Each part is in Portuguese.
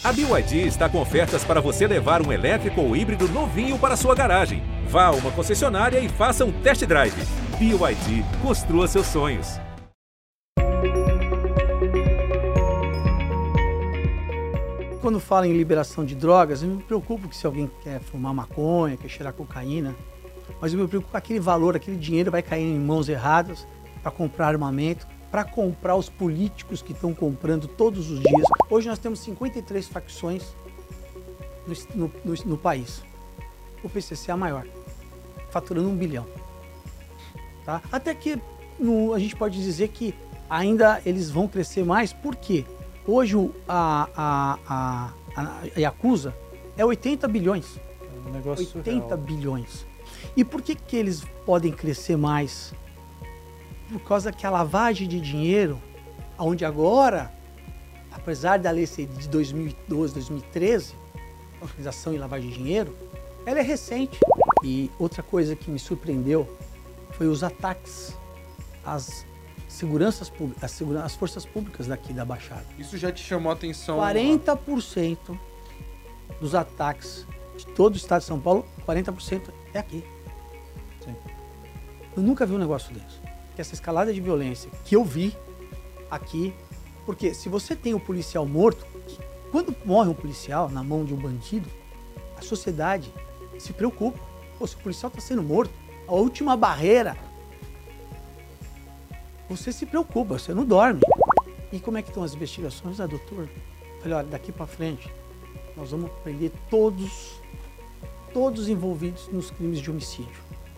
A BYD está com ofertas para você levar um elétrico ou híbrido novinho para sua garagem. Vá a uma concessionária e faça um test drive. BYD, construa seus sonhos. Quando fala em liberação de drogas, eu me preocupo que se alguém quer fumar maconha, quer cheirar cocaína, mas eu me preocupo que aquele valor, aquele dinheiro vai cair em mãos erradas para comprar armamento, para comprar os políticos que estão comprando todos os dias. Hoje nós temos 53 facções no país. O PCC é a maior, faturando 1 bilhão. Tá? Até que a gente pode dizer que ainda eles vão crescer mais, por quê? Hoje a Yakuza é 80 bilhões. É um negócio 80 surreal. bilhões. E por que eles podem crescer mais? Por causa que a lavagem de dinheiro, onde agora, apesar da lei ser de 2012, 2013, organização e lavagem de dinheiro, ela é recente. E outra coisa que me surpreendeu foi os ataques às seguranças públicas, às forças públicas daqui da Baixada. Isso já te chamou a atenção? 40% dos ataques de todo o estado de São Paulo, 40% é aqui. Sim. Eu nunca vi um negócio desse. Que essa escalada de violência que eu vi aqui, porque se você tem um policial morto, quando morre um policial na mão de um bandido, a sociedade se preocupa. Pô, se o policial está sendo morto, a última barreira, você se preocupa, você não dorme. E como é que estão as investigações? Doutor, falei, olha, daqui para frente, nós vamos prender todos envolvidos nos crimes de homicídio.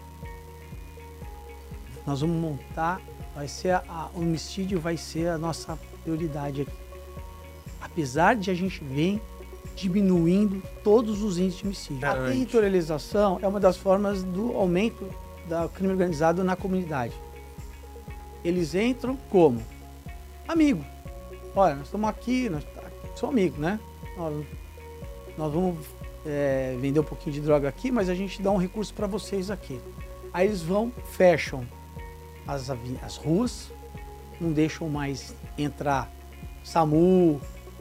Nós vamos montar, o homicídio vai ser a nossa prioridade aqui. Apesar de a gente vir diminuindo todos os índices de homicídio. A territorialização é uma das formas do aumento do crime organizado na comunidade. Eles entram como? Amigo. Olha, nós estamos aqui, nós somos amigos, né? Nós vamos vender um pouquinho de droga aqui, mas a gente dá um recurso para vocês aqui. Aí eles vão, fecham as ruas, não deixam mais entrar SAMU,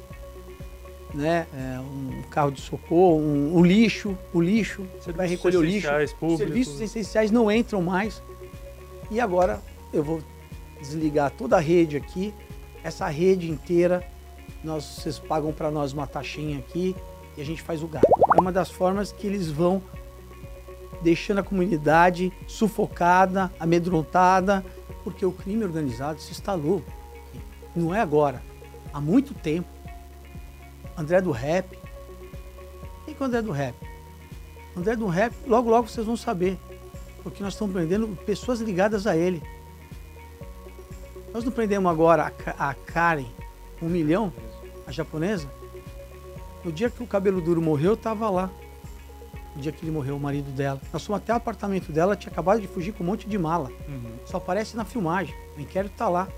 né? Um carro de socorro, o lixo vai recolher o lixo. Serviços essenciais não entram mais. E agora eu vou desligar toda a rede aqui, essa rede inteira, vocês pagam para nós uma taxinha aqui e a gente faz o gasto. É uma das formas que eles vão deixando a comunidade sufocada, amedrontada, porque o crime organizado se instalou. Não é agora, há muito tempo. André do Rap. Quem que é o André do Rap? André do Rap, logo vocês vão saber, porque nós estamos prendendo pessoas ligadas a ele. Nós não prendemos agora a Karen, 1 milhão, a japonesa? No dia que o Cabelo Duro morreu, eu estava lá. No dia que ele morreu, o marido dela. Nós fomos até o apartamento dela, tinha acabado de fugir com um monte de mala. Só aparece na filmagem. O inquérito tá lá.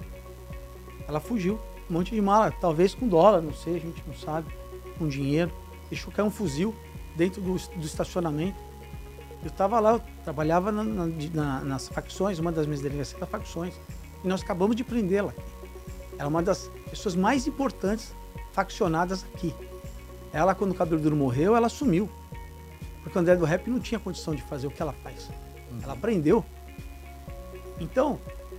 Ela fugiu. Um monte de mala, talvez com dólar, não sei, a gente não sabe. Com dinheiro. Deixou cair um fuzil dentro do estacionamento. Eu estava lá, eu trabalhava nas facções, uma das minhas delegacias das facções. E nós acabamos de prendê-la. Ela é uma das pessoas mais importantes faccionadas aqui. Ela, quando o Cabelo Duro morreu, ela sumiu. Porque o André do Rap não tinha condição de fazer o que ela faz. Ela aprendeu. Então,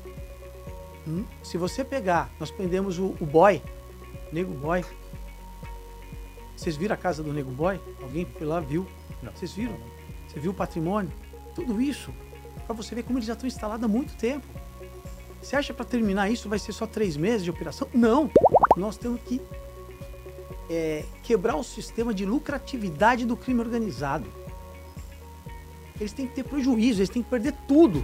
se você pegar, nós prendemos o Boy, Nego Boy. Vocês viram a casa do Nego Boy? Alguém foi lá, viu? Não. Vocês viram? Você viu o patrimônio? Tudo isso, para você ver como eles já estão instalados há muito tempo. Você acha para terminar isso vai ser só 3 meses de operação? Não! Nós temos que quebrar o sistema de lucratividade do crime organizado. Eles têm que ter prejuízo, eles têm que perder tudo.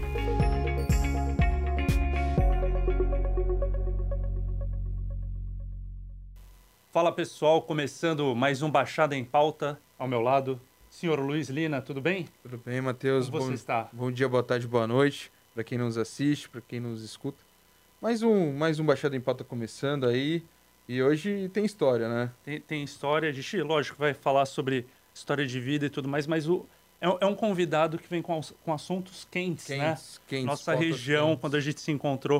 Fala pessoal, começando mais um Baixada em Pauta. Ao meu lado, senhor Luiz Lina, tudo bem? Tudo bem, Matheus? Como você está? Bom dia, boa tarde, boa noite, para quem nos assiste, para quem nos escuta. Mais um Baixada em Pauta começando aí, e hoje tem história, né? Tem história, a gente, lógico, vai falar sobre história de vida e tudo mais, mas é um convidado que vem com assuntos quentes, né? Quentes, Nossa pautas região, quentes. quando a gente se encontrou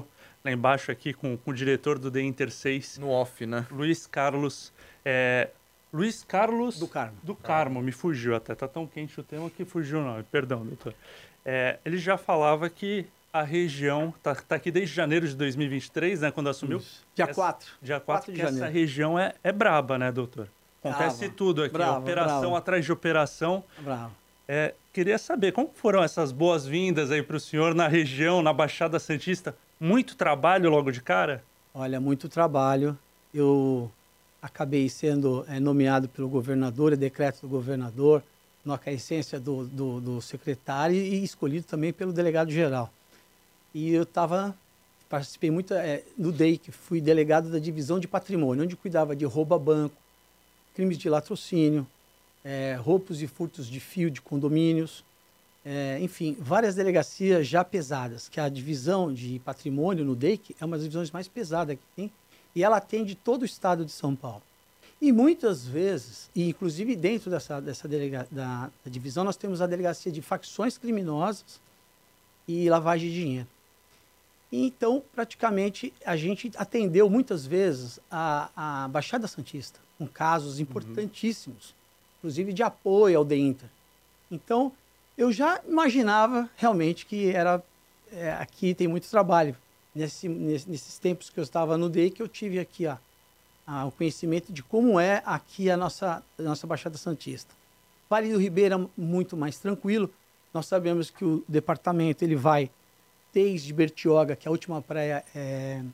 lá embaixo aqui com o diretor do The Inter 6. No off, né? Luiz Carlos. Luiz Carlos... Do Carmo. Do Carmo, me fugiu até. Tá tão quente o tema que fugiu o nome. Perdão, doutor. Ele já falava que a região... Tá aqui desde janeiro de 2023, né? Quando assumiu. Isso. Dia 4. Dia 4 de que janeiro. essa região é braba, né, doutor? Acontece Brava. tudo aqui. Brava, operação brava. atrás de operação. Bravo. Queria saber, como foram essas boas-vindas aí para o senhor na região, na Baixada Santista? Muito trabalho logo de cara? Olha, muito trabalho. Eu acabei sendo nomeado pelo governador, decreto do governador, na aquiescência do secretário e escolhido também pelo delegado-geral. E eu participei muito do DEIC, fui delegado da divisão de patrimônio, onde cuidava de roubo a banco, crimes de latrocínio, roubos e furtos de fio de condomínios, enfim, várias delegacias já pesadas, que a divisão de patrimônio no DEIC é uma das divisões mais pesadas que tem, e ela atende todo o estado de São Paulo. E muitas vezes, e inclusive dentro da divisão, nós temos a delegacia de facções criminosas e lavagem de dinheiro. Então, praticamente, a gente atendeu muitas vezes a Baixada Santista, com casos importantíssimos, inclusive de apoio ao The Inter. Então, eu já imaginava realmente que aqui tem muito trabalho. Nesses tempos que eu estava no DEIC, eu tive aqui o conhecimento de como é aqui a nossa Baixada Santista. Vale do Ribeira é muito mais tranquilo. Nós sabemos que o departamento ele vai desde Bertioga, que a última praia é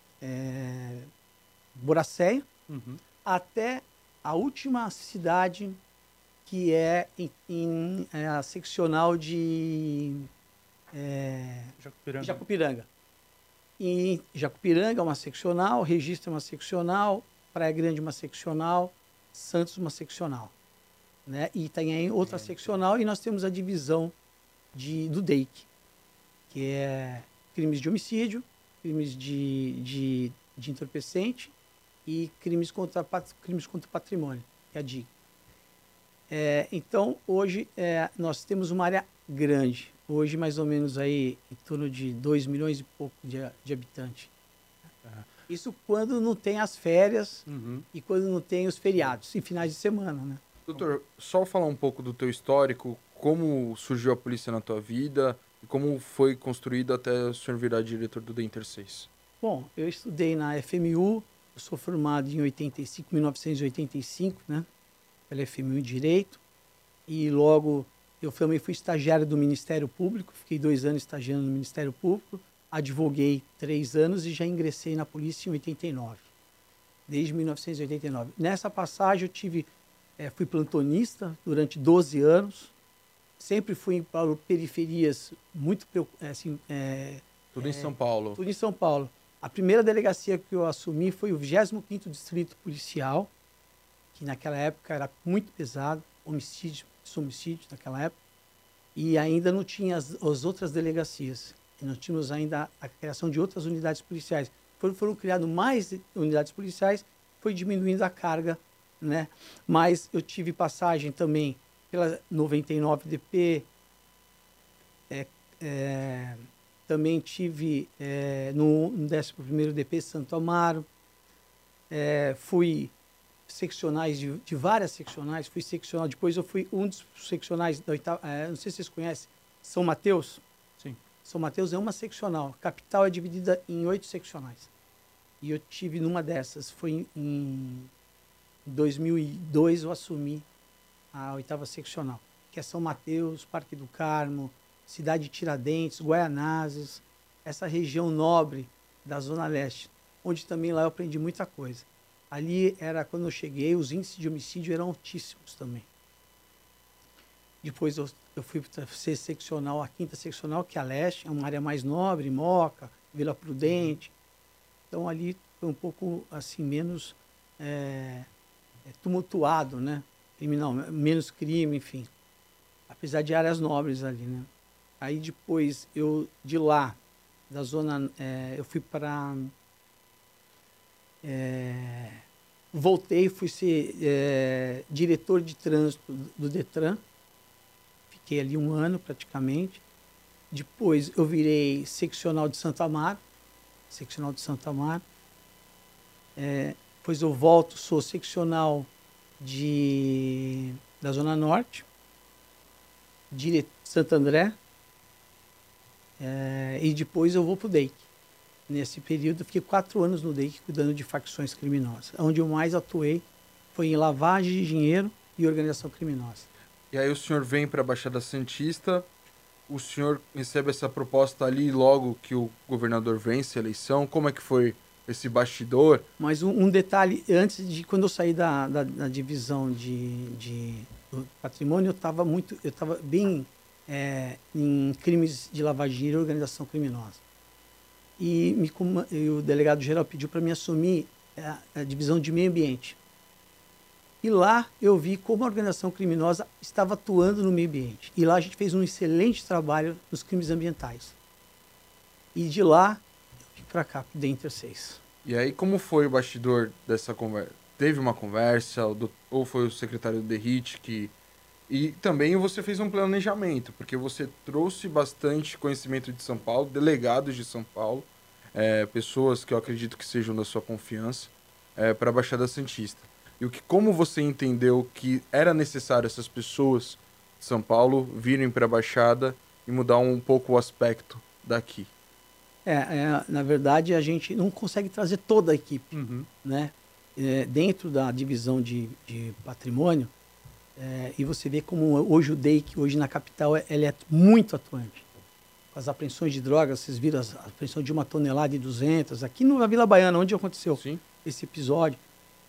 Boracéia, até a última cidade, que é a seccional de Jacupiranga. E Jacupiranga é uma seccional, Registro é uma seccional, Praia Grande uma seccional, Santos uma seccional. Né? E tem aí outra seccional, e nós temos a divisão do DEIC, que é crimes de homicídio, crimes de entorpecente e crimes contra o patrimônio, que é a DIG. Então, hoje, nós temos uma área grande. Hoje, mais ou menos, aí, em torno de 2 milhões e pouco de habitantes. Isso quando não tem as férias e quando não tem os feriados, em finais de semana, né? Doutor, só falar um pouco do teu histórico, como surgiu a polícia na tua vida e como foi construído até o senhor virar diretor do The Inter 6. Bom, eu estudei na FMU, eu sou formado em 1985, né? Pela FMU em Direito, e logo eu também fui estagiário do Ministério Público, fiquei 2 anos estagiando no Ministério Público, advoguei 3 anos e já ingressei na polícia em 89, desde 1989. Nessa passagem eu fui plantonista durante 12 anos, sempre fui para periferias muito... Tudo em São Paulo. Tudo em São Paulo. A primeira delegacia que eu assumi foi o 25º Distrito Policial, que naquela época era muito pesado, homicídio naquela época, e ainda não tinha as outras delegacias. E nós tínhamos ainda a criação de outras unidades policiais. Foram criadas mais unidades policiais, foi diminuindo a carga, né? Mas eu tive passagem também pela 99DP, também tive no 11º DP Santo Amaro, fui seccionais de várias seccionais, fui seccional, depois eu fui um dos seccionais da oitava, não sei se vocês conhecem, São Mateus. Sim. São Mateus é uma seccional, a capital é dividida em 8 seccionais. E eu tive numa dessas, foi em 2002 eu assumi a 8ª seccional, que é São Mateus, Parque do Carmo, Cidade de Tiradentes, Guaianazes, essa região nobre da Zona Leste, onde também lá eu aprendi muita coisa. Ali quando eu cheguei, os índices de homicídio eram altíssimos também. Depois eu fui para ser seccional, a 5ª seccional, que é a Leste, é uma área mais nobre, Moca, Vila Prudente. Então ali foi um pouco assim, menos tumultuado, né? Criminal, menos crime, enfim. Apesar de áreas nobres ali, né? Aí depois, de lá, da zona, eu fui para... voltei, fui ser diretor de trânsito do Detran. Fiquei ali 1 ano, praticamente. Depois, eu virei seccional de Santo Amaro. seccional de Santo Amaro. Depois eu volto, sou seccional da Zona Norte, de Santo André, e depois eu vou para o DEIC. Nesse período, eu fiquei 4 anos no DEIC cuidando de facções criminosas. Onde eu mais atuei foi em lavagem de dinheiro e organização criminosa. E aí o senhor vem para a Baixada Santista, o senhor recebe essa proposta ali logo que o governador vence a eleição. Como é que foi esse bastidor? Mas um detalhe, antes de quando eu saí da divisão do patrimônio, eu estava bem em crimes de lavagem de dinheiro e organização criminosa. E o delegado-geral pediu para me assumir a divisão de meio ambiente. E lá eu vi como a organização criminosa estava atuando no meio ambiente. E lá a gente fez um excelente trabalho nos crimes ambientais. E de lá eu vim para cá, para o DEIC Inter6. E aí como foi o bastidor dessa conversa? Teve uma conversa, ou foi o secretário do DERIT que... E também você fez um planejamento, porque você trouxe bastante conhecimento de São Paulo, delegados de São Paulo, pessoas que eu acredito que sejam da sua confiança, para a Baixada Santista. E como você entendeu que era necessário essas pessoas de São Paulo virem para a Baixada e mudar um pouco o aspecto daqui? Na verdade, a gente não consegue trazer toda a equipe, né? Dentro da divisão de patrimônio, e você vê como hoje o DEIC, hoje na capital, ele é muito atuante. Com as apreensões de drogas, vocês viram a apreensão de 1 tonelada e 200, aqui na Vila Baiana, onde aconteceu esse episódio.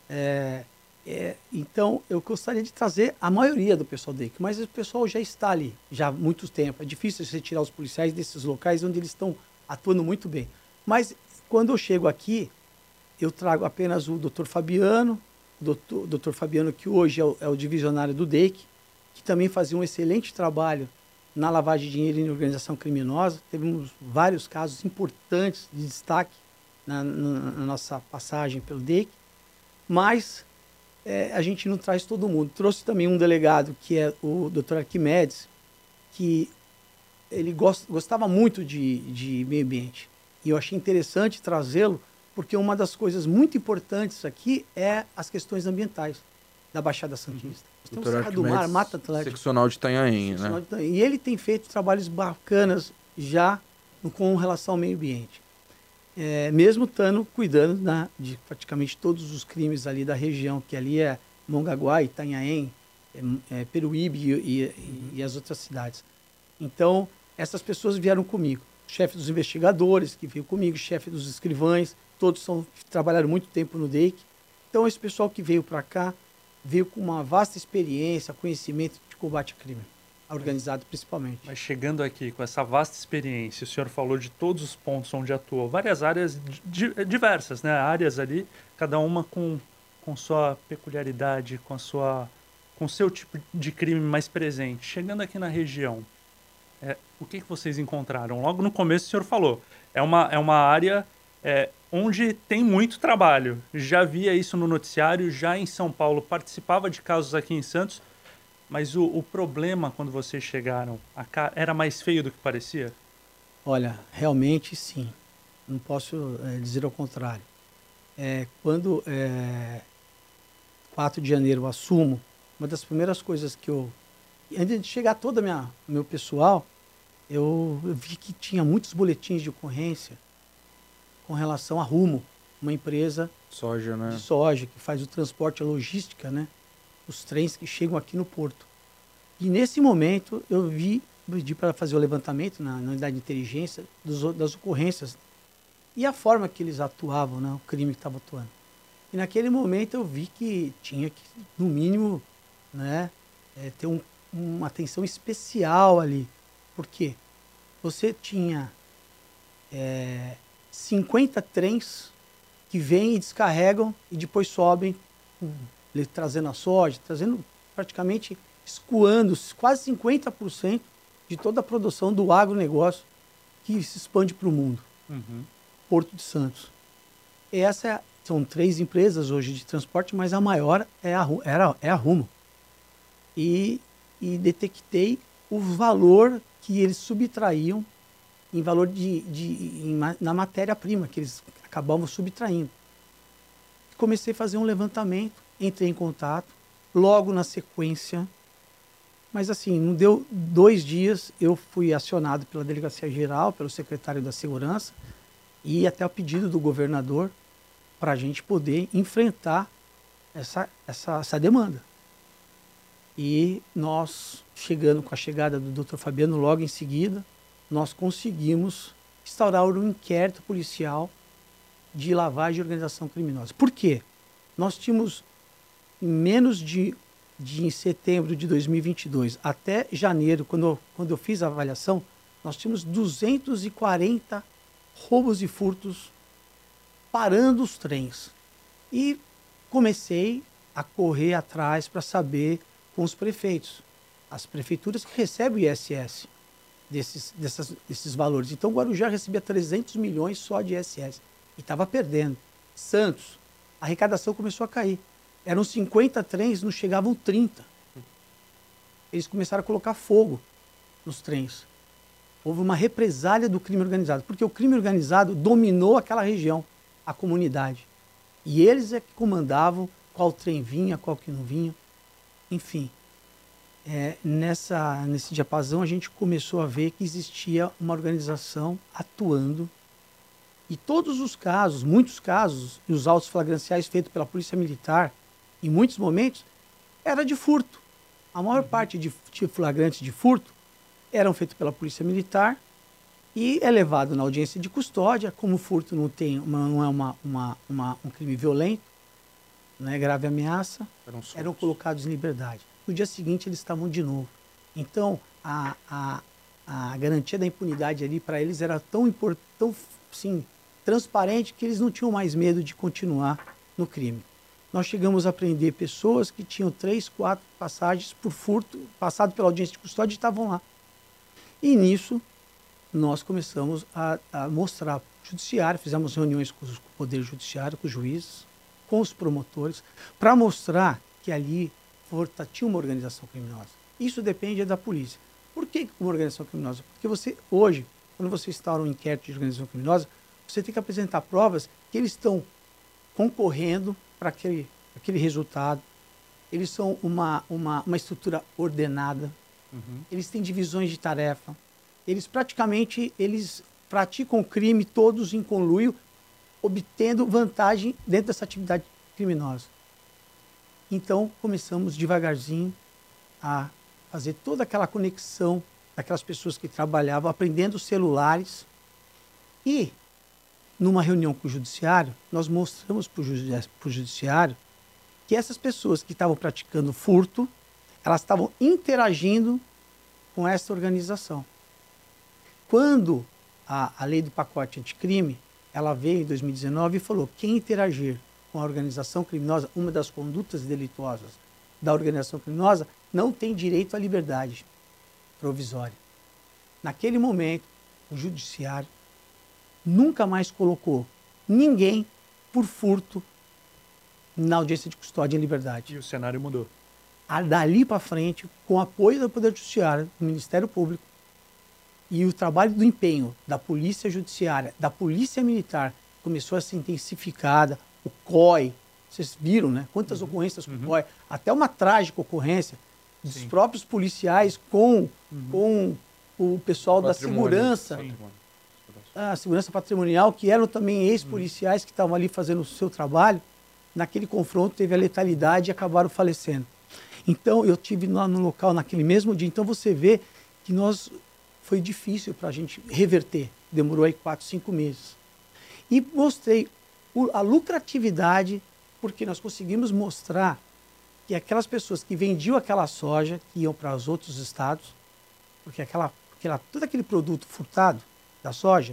Então, eu gostaria de trazer a maioria do pessoal do DEIC, mas o pessoal já está ali, já há muito tempo. É difícil você tirar os policiais desses locais onde eles estão atuando muito bem. Mas, quando eu chego aqui, eu trago apenas o Dr. Fabiano, Dr. Fabiano, que hoje é o divisionário do DEIC, que também fazia um excelente trabalho na lavagem de dinheiro e na organização criminosa. Temos vários casos importantes de destaque na nossa passagem pelo DEIC, mas a gente não traz todo mundo. Trouxe também um delegado, que é o Dr. Arquimedes, que ele gostava muito de meio ambiente. E eu achei interessante trazê-lo, porque uma das coisas muito importantes aqui é as questões ambientais da Baixada Santista. Nós temos Serra do Mar, Mata Atlântica. Seccional de Itanhaém, né? E ele tem feito trabalhos bacanas já com relação ao meio ambiente. Mesmo estando cuidando de praticamente todos os crimes ali da região, que ali é Mongaguá, Itanhaém, Peruíbe e as outras cidades. Então, essas pessoas vieram comigo. O chefe dos investigadores, que veio comigo, o chefe dos escrivães, todos trabalharam muito tempo no DEIC. Então, esse pessoal que veio para cá, veio com uma vasta experiência, conhecimento de combate ao crime, organizado principalmente. Mas chegando aqui com essa vasta experiência, o senhor falou de todos os pontos onde atuou, várias áreas diversas, né? Áreas ali, cada uma com sua peculiaridade, com seu tipo de crime mais presente. Chegando aqui na região, o que vocês encontraram? Logo no começo o senhor falou, é uma área onde tem muito trabalho. Já via isso no noticiário, já em São Paulo, participava de casos aqui em Santos, mas o problema quando vocês chegaram era mais feio do que parecia? Olha, realmente sim. Não posso dizer ao contrário. Quando 4 de janeiro eu assumo, uma das primeiras coisas que antes de chegar todo o meu pessoal, eu vi que tinha muitos boletins de ocorrência com relação à Rumo, uma empresa de soja que faz o transporte e a logística, né? Os trens que chegam aqui no porto. E nesse momento eu pedi para fazer o levantamento na unidade de inteligência das ocorrências e a forma que eles atuavam, né? O crime que estava atuando. E naquele momento eu vi que tinha que, no mínimo, né, ter uma atenção especial ali. Por quê? Você tinha 50 trens que vêm e descarregam e depois sobem, trazendo a soja, trazendo praticamente, escoando quase 50% de toda a produção do agronegócio que se expande para o mundo. Porto de Santos. São 3 empresas hoje de transporte, mas a maior é a Rumo. E detectei o valor que eles subtraíam em valor na matéria-prima que eles acabavam subtraindo. Comecei a fazer um levantamento, entrei em contato, logo na sequência, mas assim, não deu 2 dias, eu fui acionado pela Delegacia Geral, pelo secretário da Segurança, e até o pedido do governador para a gente poder enfrentar essa demanda. E nós, com a chegada do Dr. Fabiano, logo em seguida, nós conseguimos instaurar um inquérito policial de lavagem de organização criminosa. Por quê? Nós tínhamos, em setembro de 2022 até janeiro, quando eu fiz a avaliação, nós tínhamos 240 roubos e furtos parando os trens. E comecei a correr atrás para saber com os prefeitos, as prefeituras que recebem o ISS desses valores. Então, Guarujá recebia 300 milhões só de ISS e estava perdendo. Santos, a arrecadação começou a cair. Eram 50 trens, não chegavam 30. Eles começaram a colocar fogo nos trens. Houve uma represália do crime organizado, porque o crime organizado dominou aquela região, a comunidade. E eles é que comandavam qual trem vinha, qual que não vinha. Enfim, nesse diapasão a gente começou a ver que existia uma organização atuando. E todos os casos, muitos casos, e os autos flagranciais feitos pela Polícia Militar, em muitos momentos, era de furto. A maior parte de flagrantes de furto eram feitos pela Polícia Militar e é levado na audiência de custódia. Como o furto não é um crime violento, não é grave ameaça, eram colocados em liberdade. No dia seguinte, eles estavam de novo. Então, a garantia da impunidade ali para eles era tão transparente que eles não tinham mais medo de continuar no crime. Nós chegamos a prender pessoas que tinham 3, 4 passagens por furto, passado pela audiência de custódia e estavam lá. E nisso, nós começamos a mostrar para o judiciário, fizemos reuniões com o Poder Judiciário, com os juízes, com os promotores, para mostrar que ali tinha uma organização criminosa. Isso depende da polícia. Por que uma organização criminosa? Porque hoje, quando você instaura um inquérito de organização criminosa, você tem que apresentar provas que eles estão concorrendo para aquele resultado. Eles são uma estrutura ordenada. Eles têm divisões de tarefa. Eles praticam crime todos em conluio, obtendo vantagem dentro dessa atividade criminosa. Então, começamos devagarzinho a fazer toda aquela conexão daquelas pessoas que trabalhavam, aprendendo celulares. E, numa reunião com o judiciário, nós mostramos para o judiciário que essas pessoas que estavam praticando furto, elas estavam interagindo com essa organização. Quando a lei do pacote anticrime, ela veio em 2019 e falou: quem interagir com a organização criminosa, uma das condutas delituosas da organização criminosa, não tem direito à liberdade provisória. Naquele momento, o judiciário nunca mais colocou ninguém por furto na audiência de custódia em liberdade. E o cenário mudou. Dali para frente, com o apoio do Poder Judiciário, do Ministério Público, e o trabalho do empenho da Polícia Judiciária, da Polícia Militar, começou a ser intensificada. O COI, vocês viram, né? Quantas ocorrências com o COI, até uma trágica ocorrência dos próprios policiais com o pessoal da segurança, a segurança patrimonial, que eram também ex-policiais que estavam ali fazendo o seu trabalho. Naquele confronto teve a letalidade e acabaram falecendo. Então, eu estive lá no local naquele mesmo dia. Então, você vê que foi difícil para a gente reverter. Demorou aí 4, 5 meses. E mostrei a lucratividade, porque nós conseguimos mostrar que aquelas pessoas que vendiam aquela soja, que iam para os outros estados, porque todo aquele produto furtado da soja,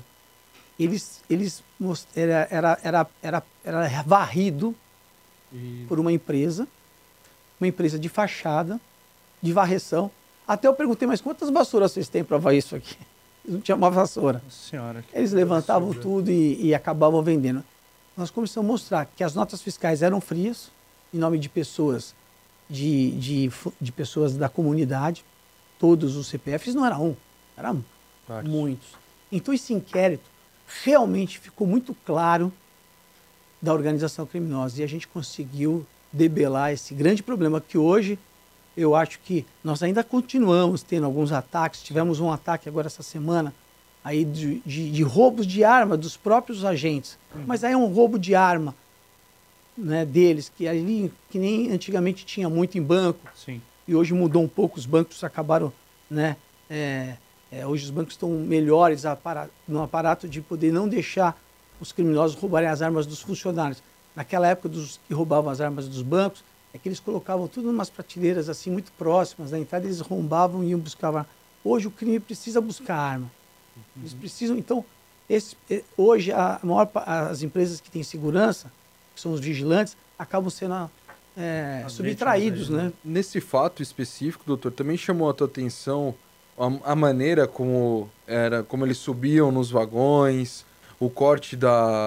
era varrido por uma empresa de fachada, de varreção. Até eu perguntei: mas quantas vassouras vocês têm para varrer isso aqui? Não tinha uma vassoura. Senhora, eles levantavam tudo e acabavam vendendo. Nós começamos a mostrar que as notas fiscais eram frias, em nome de pessoas, de pessoas da comunidade. Todos os CPFs não era um, eram muitos. Então esse inquérito realmente ficou muito claro da organização criminosa e a gente conseguiu debelar esse grande problema que hoje eu acho que nós ainda continuamos tendo alguns ataques. Tivemos um ataque agora essa semana aí de roubos de arma dos próprios agentes. Mas aí é um roubo de arma, né, deles, que ali que nem antigamente tinha muito em banco. Sim. E hoje mudou um pouco, os bancos acabaram, né? Hoje os bancos estão melhores no aparato de poder não deixar os criminosos roubarem as armas dos funcionários. Naquela época, dos que roubavam as armas dos bancos, é que eles colocavam tudo em umas prateleiras assim muito próximas da entrada, eles roubavam e iam buscar arma. Hoje o crime precisa buscar arma. Eles precisam, então, hoje as empresas que têm segurança, que são os vigilantes, acabam sendo subtraídos, né? Nesse fato específico, doutor, também chamou a tua atenção a maneira como eles subiam nos vagões, o corte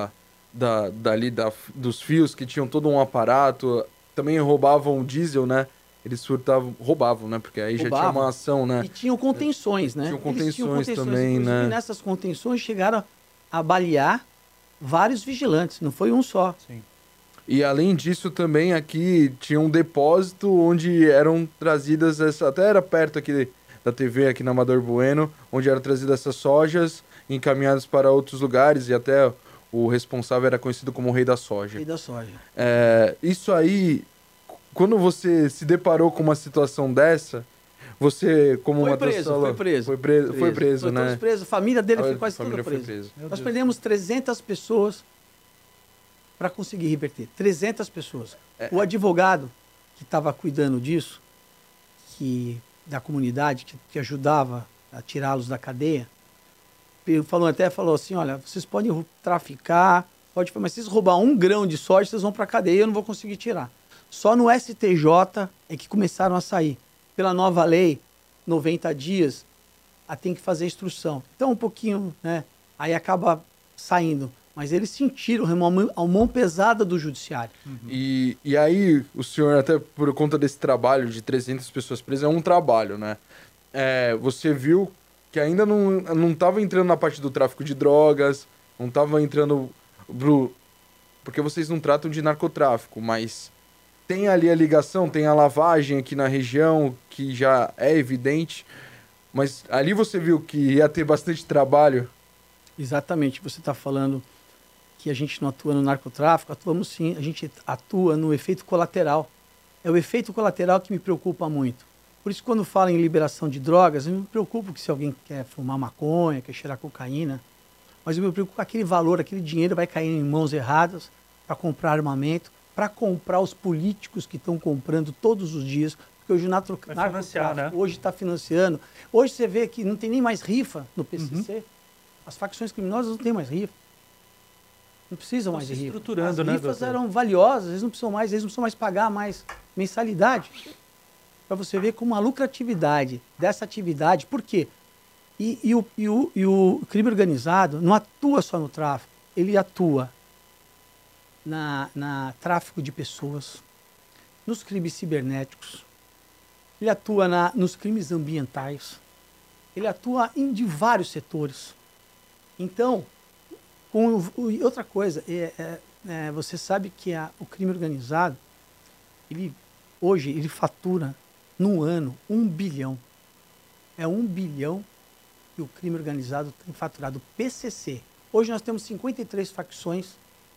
dos fios que tinham todo um aparato, também roubavam diesel, né? Eles roubavam, né? Porque aí já tinha uma ação, né? E tinham contenções, né? Tinham contenções também, né? E nessas contenções chegaram a balear vários vigilantes, não foi um só. Sim. E além disso também aqui tinha um depósito onde eram trazidas, até era perto aqui da TV, aqui na Amador Bueno, onde eram trazidas essas sojas encaminhadas para outros lugares e até o responsável era conhecido como o Rei da Soja. Rei da Soja. Isso aí, quando você se deparou com uma situação dessa, você, como foi preso, né? Todos presos, a família dele foi quase toda presa. Nós perdemos 300 pessoas para conseguir reverter. 300 pessoas. O advogado que estava cuidando disso, da comunidade, que ajudava a tirá-los da cadeia, falou assim, olha, vocês podem traficar, mas se vocês roubar 1 grão de soja, vocês vão para a cadeia e eu não vou conseguir tirar. Só no STJ é que começaram a sair. Pela nova lei, 90 dias, tem que fazer instrução. Então, um pouquinho, né? Aí acaba saindo. Mas eles sentiram a mão pesada do judiciário. Uhum. E aí, o senhor, até por conta desse trabalho de 300 pessoas presas, é um trabalho, né? Você viu que ainda não estava entrando na parte do tráfico de drogas, não estava entrando... Porque vocês não tratam de narcotráfico, mas tem ali a ligação, tem a lavagem aqui na região, que já é evidente, mas ali você viu que ia ter bastante trabalho. Exatamente, você está falando que a gente não atua no narcotráfico, atuamos sim, a gente atua no efeito colateral. É o efeito colateral que me preocupa muito. Por isso, quando falo em liberação de drogas, eu não me preocupo que se alguém quer fumar maconha, quer cheirar cocaína, mas eu me preocupo que aquele valor, aquele dinheiro vai cair em mãos erradas para comprar armamento, para comprar os políticos que estão comprando todos os dias, porque hoje o narcotráfico, né? Hoje está financiando. Hoje você vê que não tem nem mais rifa no PCC. Uhum. As facções criminosas não têm mais rifa. Não precisam mais de rifa. Estruturando, as rifas eram valiosas, eles não precisam mais pagar mais mensalidade. Para você ver como a lucratividade dessa atividade, por quê? E o crime organizado não atua só no tráfico, ele atua na tráfico de pessoas, nos crimes cibernéticos, ele atua nos crimes ambientais, ele atua de vários setores. Então, outra coisa, você sabe que o crime organizado, hoje ele fatura num ano 1 bilhão. É 1 bilhão que o crime organizado tem faturado. PCC. Hoje nós temos 53 facções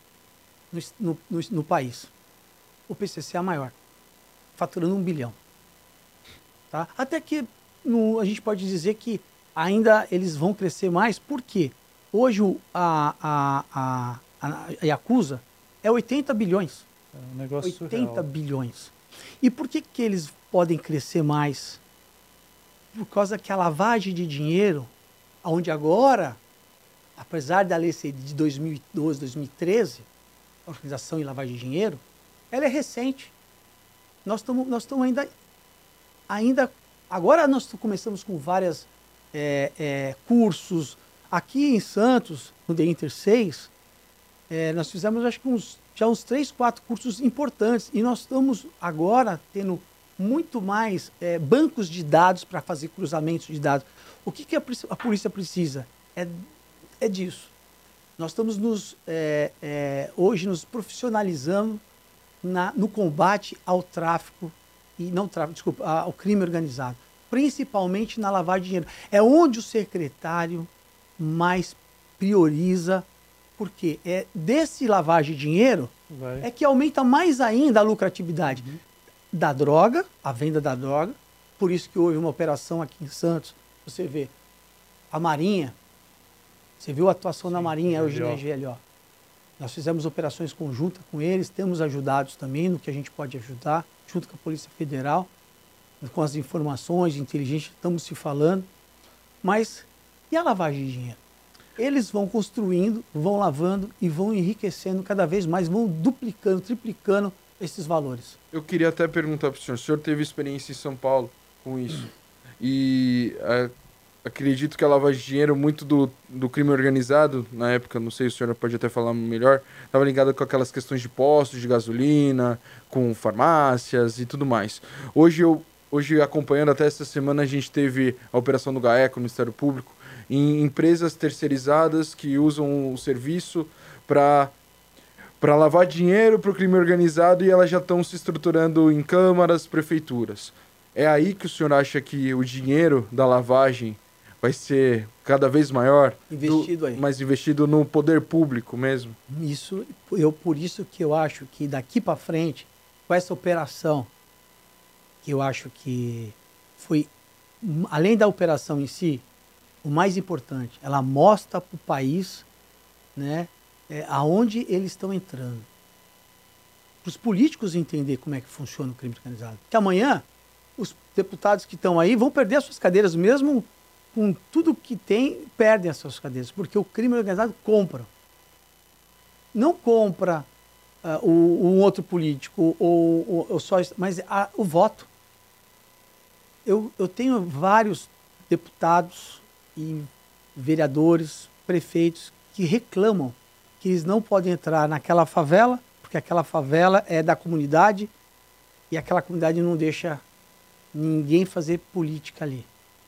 no país. O PCC é a maior, faturando 1 bilhão. Tá? Até que a gente pode dizer que ainda eles vão crescer mais. Por quê? Hoje a Yakuza é 80 bilhões. É um negócio 80 surreal. bilhões. E por que eles podem crescer mais? Por causa que a lavagem de dinheiro, onde agora, apesar da lei ser de 2012, 2013, a organização e lavagem de dinheiro, ela é recente. Nós estamos ainda... Agora nós começamos com vários cursos. Aqui em Santos, no The Inter 6, nós fizemos acho que uns 3, 4 cursos importantes. E nós estamos agora tendo muito mais bancos de dados para fazer cruzamentos de dados. O que a polícia precisa? é disso. Nós estamos hoje nos profissionalizando no combate ao tráfico, ao crime organizado, principalmente na lavagem de dinheiro. É onde o secretário mais prioriza, porque é desse lavagem de dinheiro é que aumenta mais ainda a lucratividade da droga, a venda da droga. Por isso que houve uma operação aqui em Santos. Você vê a Marinha, você viu a atuação da Marinha hoje na GLO. Nós fizemos operações conjuntas com eles, temos ajudados também no que a gente pode ajudar, junto com a Polícia Federal, com as informações de inteligência, estamos se falando. Mas e a lavagem de dinheiro? Eles vão construindo, vão lavando e vão enriquecendo cada vez mais, vão duplicando, triplicando esses valores. Eu queria até perguntar para o senhor teve experiência em São Paulo com isso? E acredito que a lavagem de dinheiro, muito do crime organizado, na época, não sei, o senhor pode até falar melhor, estava ligado com aquelas questões de postos de gasolina, com farmácias e tudo mais. Hoje, acompanhando até essa semana, a gente teve a operação do GAECO, o Ministério Público, em empresas terceirizadas que usam o serviço para lavar dinheiro para o crime organizado e elas já estão se estruturando em câmaras, prefeituras. É aí que o senhor acha que o dinheiro da lavagem vai ser cada vez maior? Investido aí. Mais investido no poder público mesmo? Por isso que eu acho que daqui para frente, com essa operação, que eu acho que foi, além da operação em si, o mais importante, ela mostra para o país, né, aonde eles estão entrando. Para os políticos entender como é que funciona o crime organizado. Que amanhã, os deputados que estão aí vão perder as suas cadeiras, mesmo com tudo que tem, perdem as suas cadeiras, porque o crime organizado compra. Não compra um outro político, ou só, mas o voto. Eu tenho vários deputados e vereadores, prefeitos, que reclamam que eles não podem entrar naquela favela, porque aquela favela é da comunidade e aquela comunidade não deixa ninguém fazer política ali.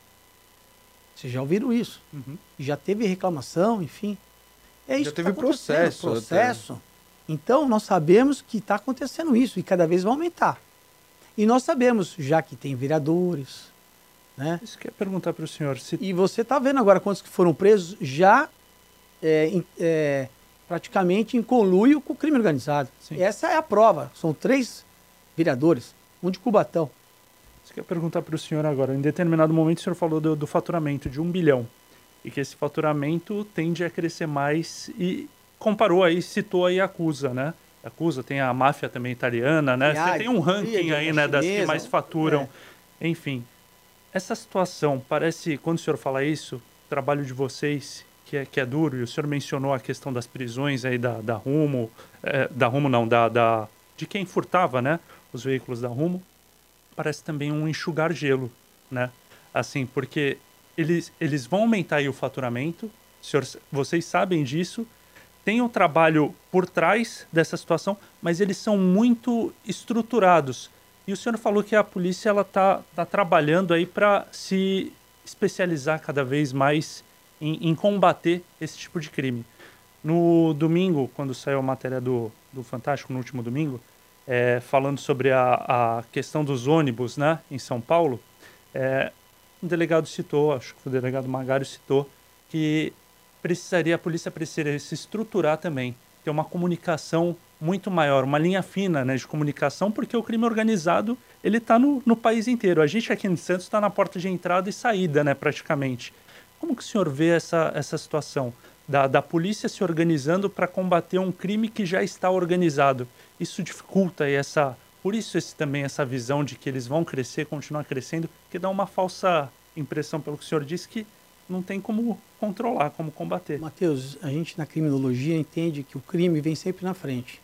Vocês já ouviram isso? Já teve reclamação, enfim. É isso. Já teve processo. Então, nós sabemos que está acontecendo isso e cada vez vai aumentar. E nós sabemos, já que tem vereadores, né? Isso que eu ia perguntar para o senhor. E você está vendo agora quantos que foram presos já praticamente em conluio com o crime organizado. Sim. Essa é a prova. São 3 vereadores, um de Cubatão. Isso que eu ia perguntar para o senhor agora. Em determinado momento o senhor falou do faturamento de 1 bilhão e que esse faturamento tende a crescer mais e comparou aí, citou aí a Yakuza, né? A Yakuza tem a máfia também italiana, né? Você tem um ranking aí, né, das que mais faturam. Enfim, essa situação parece, quando o senhor fala isso, o trabalho de vocês, que é duro, e o senhor mencionou a questão das prisões aí da Rumo, de quem furtava, né, os veículos da Rumo, parece também um enxugar gelo, né? Assim, porque eles vão aumentar aí o faturamento, vocês sabem disso, tem um trabalho por trás dessa situação, mas eles são muito estruturados. E o senhor falou que a polícia ela tá trabalhando aí para se especializar cada vez mais em combater esse tipo de crime. No domingo, quando saiu a matéria do Fantástico, no último domingo, falando sobre a questão dos ônibus, né, em São Paulo, um delegado citou, acho que o delegado Magário citou, que a polícia precisaria se estruturar também, ter uma comunicação muito maior, uma linha fina, né, de comunicação, porque o crime organizado ele está no país inteiro. A gente aqui em Santos está na porta de entrada e saída, né, praticamente. Como que o senhor vê essa situação da polícia se organizando para combater um crime que já está organizado? Isso dificulta aí por isso também essa visão de que eles vão crescer, continuar crescendo, que dá uma falsa impressão, pelo que o senhor disse, que não tem como controlar, como combater. Matheus, a gente na criminologia entende que o crime vem sempre na frente.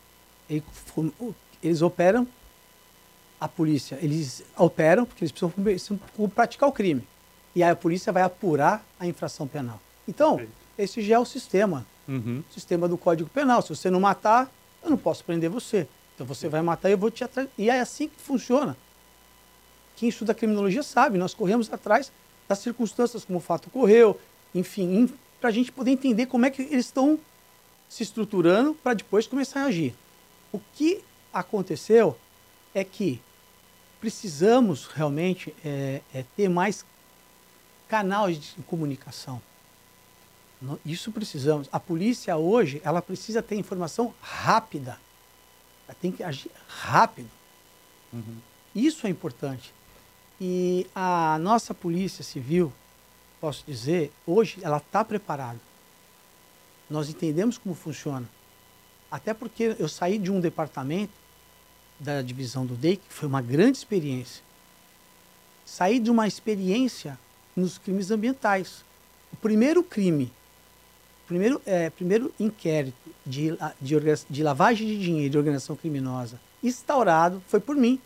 Eles operam, a polícia, eles operam porque eles precisam praticar o crime. E aí a polícia vai apurar a infração penal. Então, esse já é o sistema. O sistema do Código Penal. Se você não matar, eu não posso prender você. Então você vai matar e eu vou te atrás. E é assim que funciona. Quem estuda criminologia sabe, nós corremos atrás das circunstâncias como o fato ocorreu, enfim, para a gente poder entender como é que eles estão se estruturando para depois começar a agir. O que aconteceu é que precisamos realmente ter mais canais de comunicação. Isso precisamos. A polícia hoje, ela precisa ter informação rápida. Ela tem que agir rápido. Uhum. Isso é importante. E a nossa Polícia Civil, posso dizer, hoje ela está preparada. Nós entendemos como funciona. Até porque eu saí de um departamento da divisão do DEIC, que foi uma grande experiência. Saí de uma experiência nos crimes ambientais. O primeiro crime, primeiro inquérito de lavagem de dinheiro de organização criminosa instaurado foi por mim.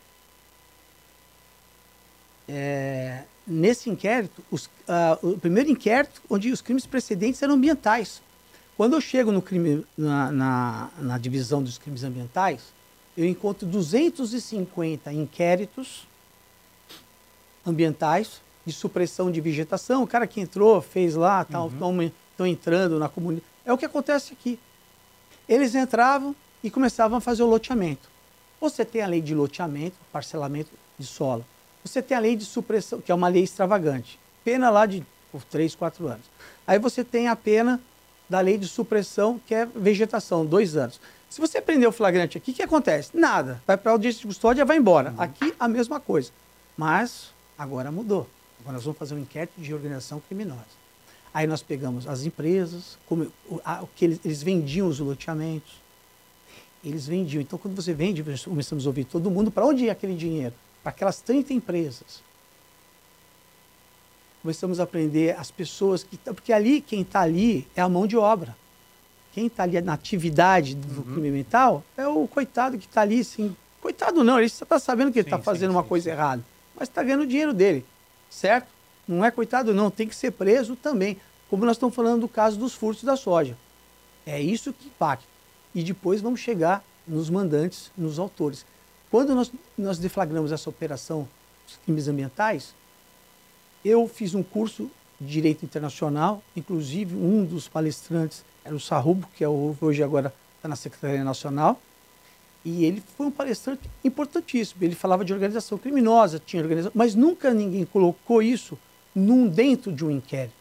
Nesse inquérito, o primeiro inquérito onde os crimes precedentes eram ambientais. Quando eu chego no crime, na divisão dos crimes ambientais, eu encontro 250 inquéritos ambientais de supressão de vegetação. O cara que entrou, fez lá, estão entrando na comunidade. É o que acontece aqui. Eles entravam e começavam a fazer o loteamento. Você tem a lei de loteamento, parcelamento de solo. Você tem a lei de supressão, que é uma lei extravagante. Pena lá por 3, 4 anos. Aí você tem a pena da lei de supressão, que é vegetação, 2 anos. Se você prender o flagrante aqui, o que acontece? Nada. Vai para a audiência de custódia e vai embora. Aqui, a mesma coisa. Mas, agora mudou. Agora nós vamos fazer um inquérito de organização criminosa. Aí nós pegamos as empresas, o que eles vendiam os loteamentos. Eles vendiam. Então, quando você vende, começamos a ouvir todo mundo, para onde ia aquele dinheiro? Para aquelas 30 empresas. Começamos a aprender as pessoas que... Porque ali, quem está ali é a mão de obra. Quem está ali na atividade do crime mental é o coitado que está ali, assim... Coitado não, ele está sabendo que ele está fazendo uma coisa errada, mas está ganhando o dinheiro dele, certo? Não é coitado não, tem que ser preso também. Como nós estamos falando do caso dos furtos da soja. É isso que impacta. E depois vamos chegar nos mandantes, nos autores. Quando nós deflagramos essa operação dos crimes ambientais, eu fiz um curso de Direito Internacional, inclusive um dos palestrantes era o Sarrubo, que hoje agora está na Secretaria Nacional, e ele foi um palestrante importantíssimo. Ele falava de organização criminosa, tinha organização, mas nunca ninguém colocou isso dentro de um inquérito.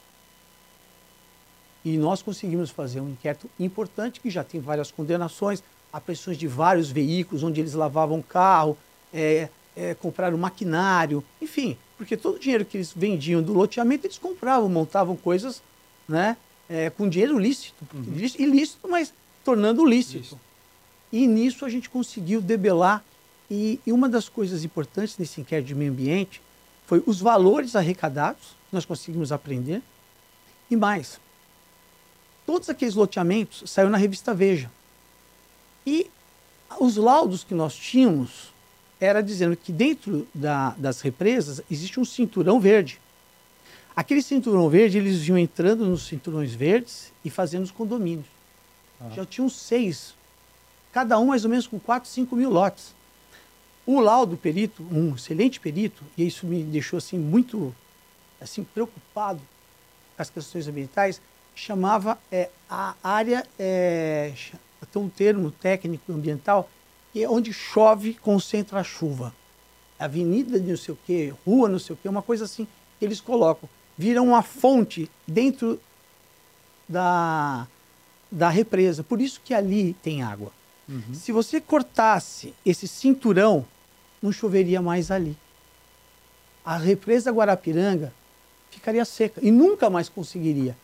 E nós conseguimos fazer um inquérito importante, que já tem várias condenações, apreensões de vários veículos, onde eles lavavam carro, compraram maquinário, enfim, porque todo o dinheiro que eles vendiam do loteamento, eles compravam, montavam coisas, né, com dinheiro lícito, ilícito, mas tornando lícito. Isso. E nisso a gente conseguiu debelar, e uma das coisas importantes nesse inquérito de meio ambiente foi os valores arrecadados, nós conseguimos aprender, e mais, todos aqueles loteamentos saíram na revista Veja. E os laudos que nós tínhamos era dizendo que dentro das represas existe um cinturão verde. Aquele cinturão verde, eles iam entrando nos cinturões verdes e fazendo os condomínios. Já tinham 6, cada um mais ou menos com 4, 5 mil lotes. O laudo perito, um excelente perito, e isso me deixou assim, muito assim, preocupado com as questões ambientais, chamava a área, tem um termo técnico ambiental, que é onde chove, concentra a chuva. Avenida de não sei o quê, rua não sei o quê, uma coisa assim que eles colocam. Viram uma fonte dentro da represa. Por isso que ali tem água. Se você cortasse esse cinturão, não choveria mais ali. A represa Guarapiranga ficaria seca e nunca mais conseguiria.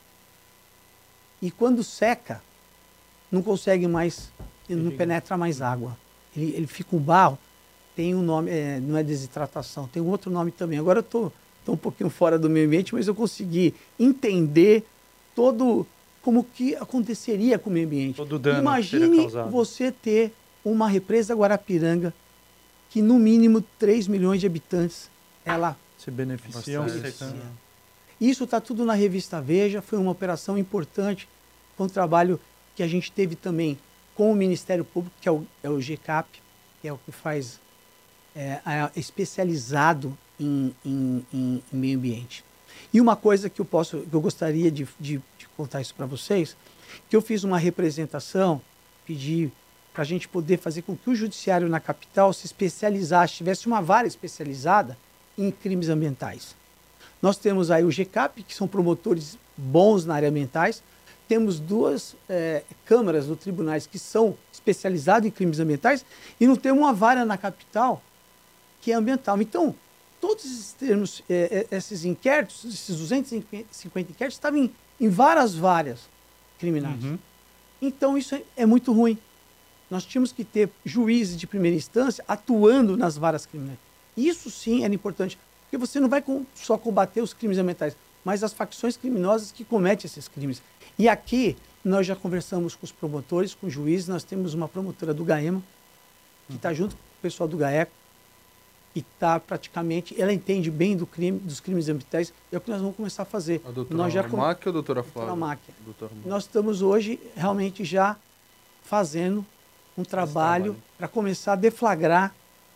E quando seca, não consegue mais, não penetra mais água. Ele fica um barro, tem um nome, não é desidratação, tem um outro nome também. Agora eu estou um pouquinho fora do meio ambiente, mas eu consegui entender como que aconteceria com o meio ambiente. Todo dano. Imagine você ter uma represa Guarapiranga que no mínimo 3 milhões de habitantes ela se beneficiam. Isso está tudo na revista Veja, foi uma operação importante, foi um trabalho que a gente teve também com o Ministério Público, que é o GCAP, que é o que faz especializado em meio ambiente. E uma coisa que eu gostaria de contar isso para vocês, que eu fiz uma representação, pedi para a gente poder fazer com que o judiciário na capital se especializasse, tivesse uma vara especializada em crimes ambientais. Nós temos aí o GCAP, que são promotores bons na área ambientais, temos 2 câmaras no tribunais que são especializadas em crimes ambientais e não temos uma vara na capital que é ambiental. Então, todos esses termos, esses inquéritos, esses 250 inquéritos, estavam em várias várias criminais. Uhum. Então, isso é muito ruim. Nós tínhamos que ter juízes de primeira instância atuando nas varas criminais. Isso sim era importante, porque você não vai só combater os crimes ambientais, mas as facções criminosas que cometem esses crimes. E aqui, nós já conversamos com os promotores, com os juízes, nós temos uma promotora do GAEMA, que está junto com o pessoal do GAECO, que está praticamente, ela entende bem dos crimes ambientais, é o que nós vamos começar a fazer. A doutora Máquia ou a doutora Flávia? Máquia. Nós estamos hoje realmente já fazendo um trabalho para começar a deflagrar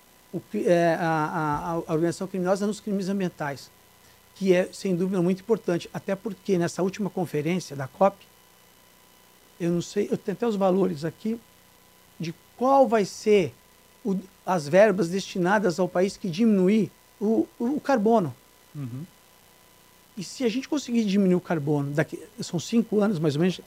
a organização criminosa nos crimes ambientais, que é, sem dúvida, muito importante, até porque nessa última conferência da COP, eu não sei, eu tenho até os valores aqui, de qual vai ser as verbas destinadas ao país que diminuir o carbono. Uhum. E se a gente conseguir diminuir o carbono, são 5 anos mais ou menos,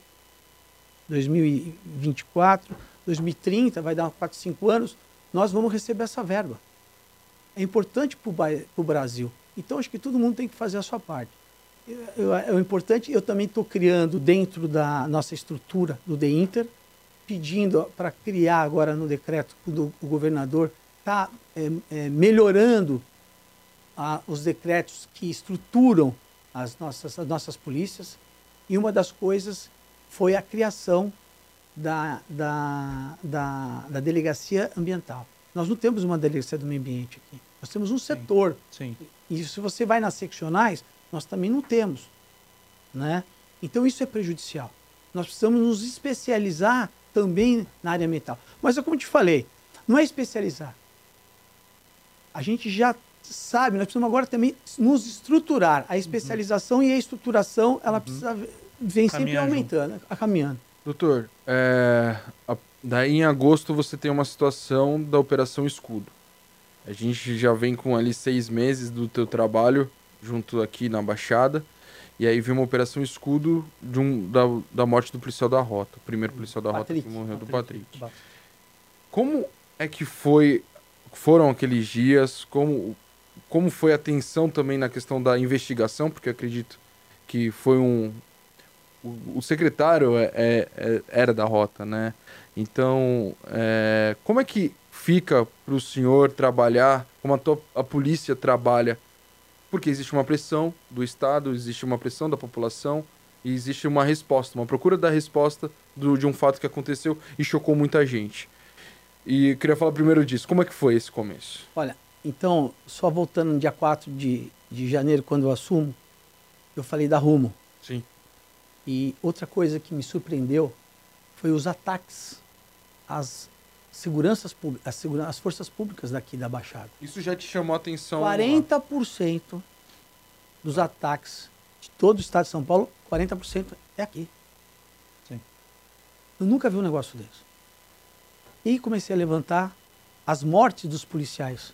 2024, 2030, vai dar 4, 5 anos, nós vamos receber essa verba. É importante para o Brasil. Então, acho que todo mundo tem que fazer a sua parte. É importante, eu também estou criando dentro da nossa estrutura do DEINTER, pedindo para criar agora no decreto do governador, está melhorando os decretos que estruturam as nossas polícias. E uma das coisas foi a criação da delegacia ambiental. Nós não temos uma delegacia do meio ambiente aqui. Nós temos um setor. Sim. E se você vai nas seccionais, nós também não temos, né? Então isso é prejudicial. Nós precisamos nos especializar também na área ambiental. Mas é como eu te falei, não é especializar. A gente já sabe, nós precisamos agora também nos estruturar. A especialização e a estruturação, ela precisa vem sempre aumentando, caminhando. Doutor, daí em agosto você tem uma situação da Operação Escudo. A gente já vem com ali 6 meses do teu trabalho junto aqui na Baixada. E aí vem uma Operação Escudo da morte do policial da Rota. O primeiro policial da Rota que morreu, do Patrick. Como é que foram aqueles dias? Como foi a tensão também na questão da investigação? Porque eu acredito que foi o secretário era da Rota, né? Então, como é que fica para o senhor trabalhar, como a polícia trabalha? Porque existe uma pressão do Estado, existe uma pressão da população e existe uma resposta, uma procura da resposta de um fato que aconteceu e chocou muita gente. E eu queria falar primeiro disso. Como é que foi esse começo? Olha, então, só voltando no dia 4 de janeiro, quando eu assumo, eu falei da Rumo. Sim. E outra coisa que me surpreendeu foi os ataques às seguranças públicas, às forças públicas daqui da Baixada. Isso já te chamou a atenção? 40% dos ataques de todo o estado de São Paulo, 40% é aqui. Sim. Eu nunca vi um negócio desse. E comecei a levantar as mortes dos policiais.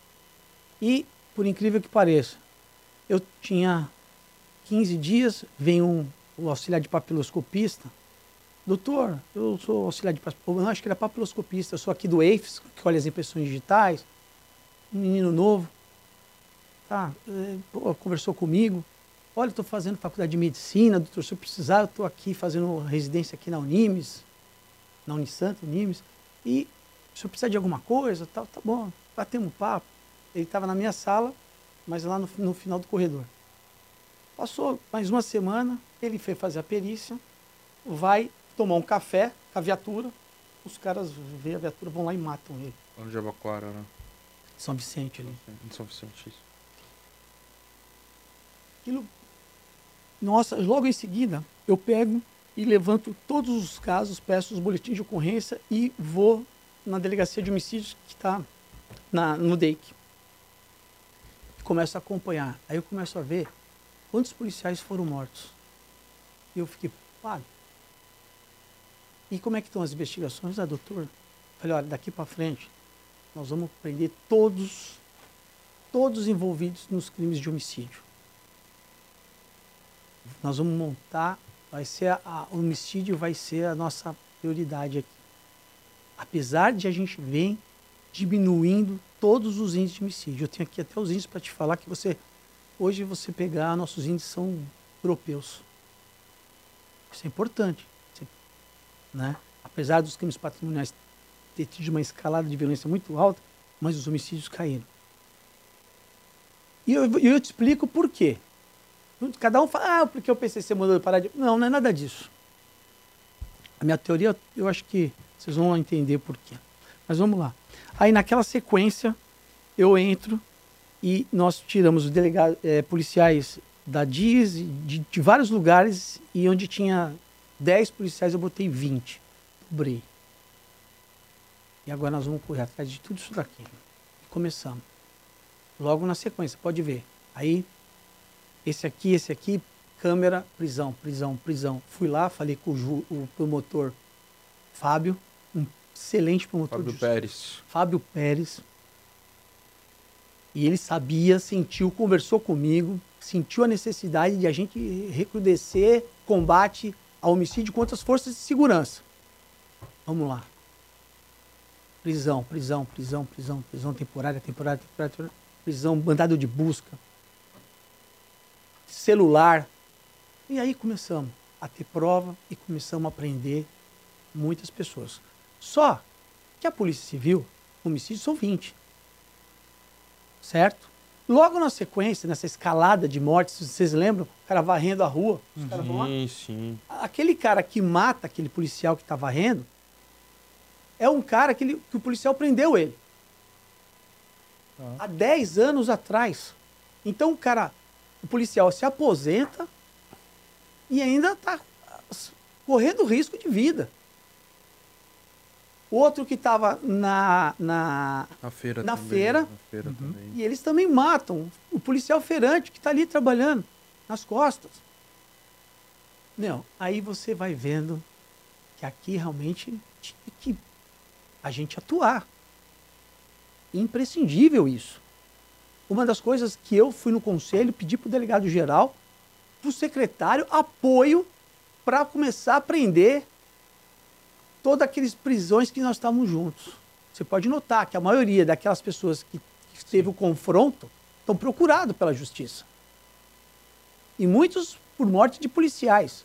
E, por incrível que pareça, eu tinha 15 dias, vem o auxiliar de papiloscopista. Doutor, eu sou auxiliar de papiloscopista, acho que ele é papiloscopista, eu sou aqui do EIFES, que olha as impressões digitais, um menino novo, tá, conversou comigo, olha, estou fazendo faculdade de medicina, doutor, se eu precisar, eu estou aqui fazendo residência aqui na Unimes, na Unisanto, Unimes, e se eu precisar de alguma coisa, tá bom, batemos um papo. Ele estava na minha sala, mas lá no final do corredor. Passou mais uma semana, ele foi fazer a perícia, vai tomar um café com a viatura, os caras veem a viatura, vão lá e matam ele. Lá no Jabaquara, né? São Vicente ali. Em São Vicente, isso. Aquilo, nossa, logo em seguida, eu pego e levanto todos os casos, peço os boletins de ocorrência e vou na delegacia de homicídios que está no DEIC. Começo a acompanhar. Aí eu começo a ver quantos policiais foram mortos? E eu fiquei preocupado. E como é que estão as investigações? Doutor, falei, olha, daqui para frente, nós vamos prender todos envolvidos nos crimes de homicídio. Nós vamos montar, o homicídio vai ser a nossa prioridade aqui. Apesar de a gente ver diminuindo todos os índices de homicídio. Eu tenho aqui até os índices para te falar que hoje você pegar, nossos índices são europeus. Isso é importante. Né? Apesar dos crimes patrimoniais ter tido uma escalada de violência muito alta, mas os homicídios caíram. E eu te explico por quê. Cada um fala, porque o PCC mudou de paradigma. Não, não é nada disso. A minha teoria, eu acho que vocês vão entender por quê. Mas vamos lá. Aí naquela sequência, eu entro e nós tiramos os delegados policiais da DIS, de vários lugares, e onde tinha 10 policiais eu botei 20. Dobrei. E agora nós vamos correr atrás de tudo isso daqui. E começamos. Logo na sequência, pode ver. Aí, esse aqui, câmera, prisão. Fui lá, falei com o promotor Fábio, um excelente promotor. Fábio Pérez. E ele sabia, conversou comigo, sentiu a necessidade de a gente recrudescer combate ao homicídio contra as forças de segurança. Vamos lá. Prisão temporária, prisão, mandado de busca, celular. E aí começamos a ter prova e começamos a prender muitas pessoas. Só que a Polícia Civil, homicídios são 20. Certo? Logo na sequência, nessa escalada de mortes, vocês lembram? O cara varrendo a rua. Os caras vão lá. Sim. Aquele cara que mata aquele policial que está varrendo é um cara que o policial prendeu ele. Há 10 anos atrás. Então o policial se aposenta e ainda está correndo risco de vida. Outro que estava na feira também. E eles também matam o policial feirante que está ali trabalhando nas costas. Não, aí você vai vendo que aqui realmente tinha que a gente atuar. Imprescindível isso. Uma das coisas que eu fui no conselho, pedi para o delegado-geral, para o secretário, apoio para começar a prender todas aquelas prisões que nós estávamos juntos. Você pode notar que a maioria daquelas pessoas que teve o confronto estão procurados pela justiça. E muitos por morte de policiais.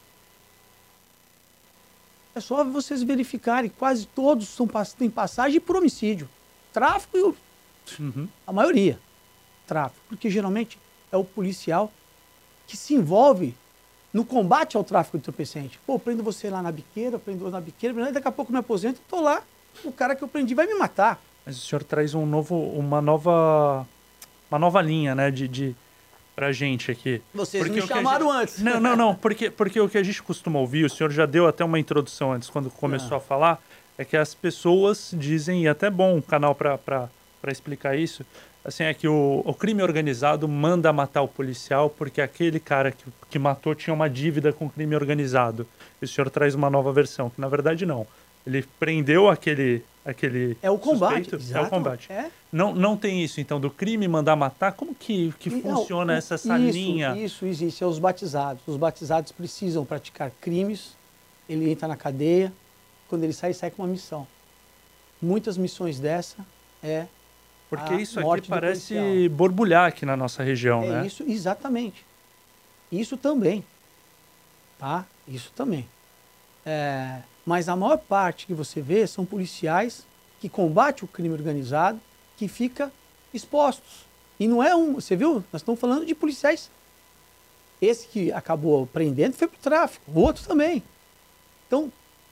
É só vocês verificarem, quase todos têm passagem por homicídio. Tráfico a maioria. Tráfico. Porque geralmente é o policial que se envolve no combate ao tráfico de entorpecente. Pô, prendo você lá na biqueira, daqui a pouco me aposento, estou lá, o cara que eu prendi vai me matar. Mas o senhor traz uma nova linha, né, pra gente aqui. Vocês porque me chamaram antes. Não, porque o que a gente costuma ouvir, o senhor já deu até uma introdução antes, quando começou a falar, é que as pessoas dizem, e até bom o canal para explicar isso, assim, é que o crime organizado manda matar o policial porque aquele cara que matou tinha uma dívida com o crime organizado. E o senhor traz uma nova versão, que na verdade não. Ele prendeu aquele é o combate. Suspeito, é o combate. Não tem isso, então, do crime mandar matar? Como que funciona essa linha? Isso existe, é os batizados. Os batizados precisam praticar crimes, ele entra na cadeia, quando ele sai com uma missão. Muitas missões dessa porque isso aqui parece borbulhar aqui na nossa região, né? Isso, exatamente. Isso também. Tá? Isso também. Mas a maior parte que você vê são policiais que combatem o crime organizado, que ficam expostos. E não é você viu? Nós estamos falando de policiais. Esse que acabou prendendo foi para o tráfico, o outro também. Então,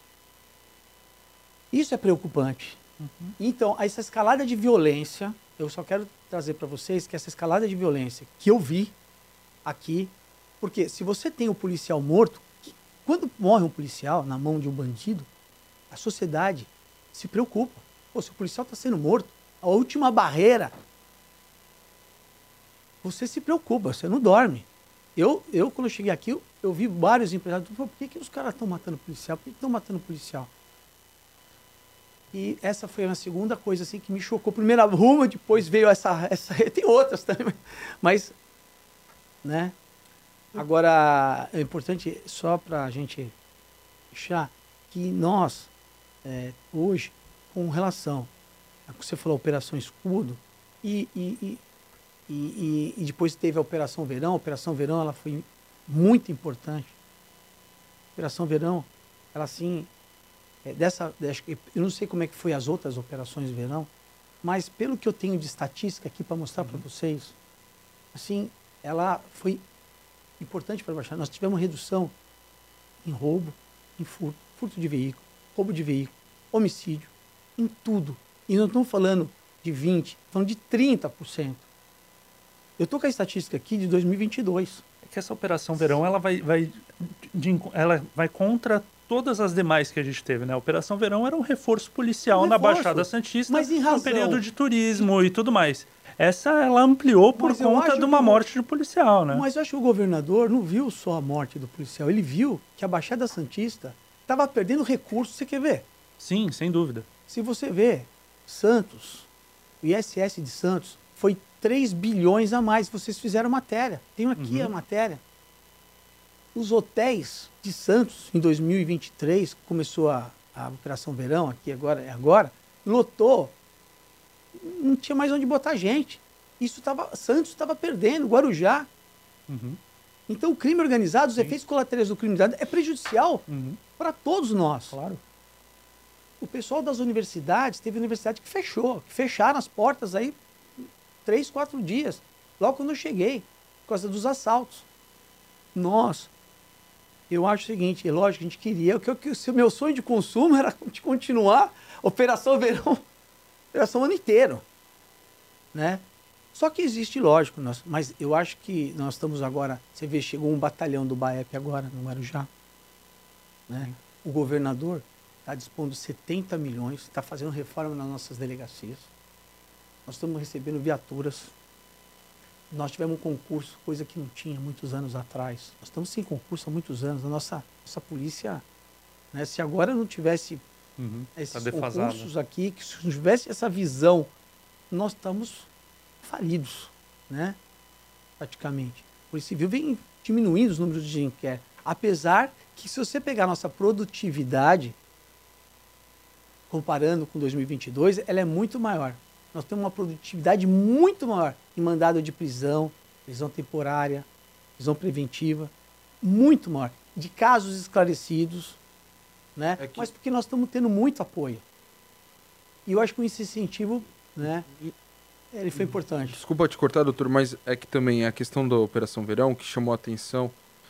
isso é preocupante. Então, essa escalada de violência, eu só quero trazer para vocês que essa escalada de violência que eu vi aqui, porque se você tem um policial morto, quando morre um policial na mão de um bandido, a sociedade se preocupa. Pô, se o policial está sendo morto, a última barreira, você se preocupa, você não dorme. Eu quando eu cheguei aqui, eu vi vários empresários. Por que os caras estão matando policial? Por que estão matando policial? E essa foi uma segunda coisa assim, que me chocou. Primeiro a Ruma, depois veio essa tem outras também. Mas, né? Agora, é importante, só para a gente deixar, que nós, hoje, com relação a que você falou, Operação Escudo, e depois teve a Operação Verão. A Operação Verão, ela foi muito importante. A Operação Verão, ela assim, eu não sei como é que foi as outras Operações Verão, mas pelo que eu tenho de estatística aqui para mostrar para vocês, assim, ela foi importante para baixar. Nós tivemos redução em roubo, em furto de veículo, roubo de veículo, homicídio, em tudo. E não estamos falando de 20%, estamos falando de 30%. Eu estou com a estatística aqui de 2022. É que essa Operação Verão, ela vai contra todas as demais que a gente teve, né? A Operação Verão era um reforço policial na Baixada Santista, mas em razão, no período de turismo e tudo mais. Essa, ela ampliou por conta de uma morte de policial, né? Mas eu acho que o governador não viu só a morte do policial, ele viu que a Baixada Santista estava perdendo recursos. Você quer ver? Sim, sem dúvida. Se você vê, Santos, o ISS de Santos, foi 3 bilhões a mais. Vocês fizeram matéria. Tenho aqui a matéria. Os hotéis de Santos, em 2023, começou a Operação Verão, aqui agora, lotou. Não tinha mais onde botar gente. Santos estava perdendo, Guarujá. Então o crime organizado, os efeitos colaterais do crime organizado é prejudicial para todos nós. Claro. O pessoal das universidades, teve universidade que fecharam as portas aí 3, 4 dias, logo quando eu cheguei, por causa dos assaltos. Eu acho o seguinte, é lógico que a gente queria, o meu sonho de consumo era de continuar Operação Verão, Operação o ano inteiro, né? Só que existe, lógico, mas eu acho que nós estamos agora, você vê, chegou um batalhão do BAEP agora, no Guarujá, né? O governador está dispondo 70 milhões, está fazendo reforma nas nossas delegacias. Nós estamos recebendo viaturas. Nós tivemos um concurso, coisa que não tinha muitos anos atrás. Nós estamos sem concurso há muitos anos. A nossa polícia, né, se agora não tivesse esses concursos aqui, que se não tivesse essa visão, nós estamos falidos, né? Praticamente. A Polícia Civil vem diminuindo os números de inquéritos. Apesar que, se você pegar a nossa produtividade, comparando com 2022, ela é muito maior. Nós temos uma produtividade muito maior em mandado de prisão temporária, prisão preventiva, muito maior. De casos esclarecidos, né? Mas porque nós estamos tendo muito apoio. E eu acho que esse incentivo, né, ele foi importante. Desculpa te cortar, doutor, mas é que também a questão da Operação Verão, que chamou a atenção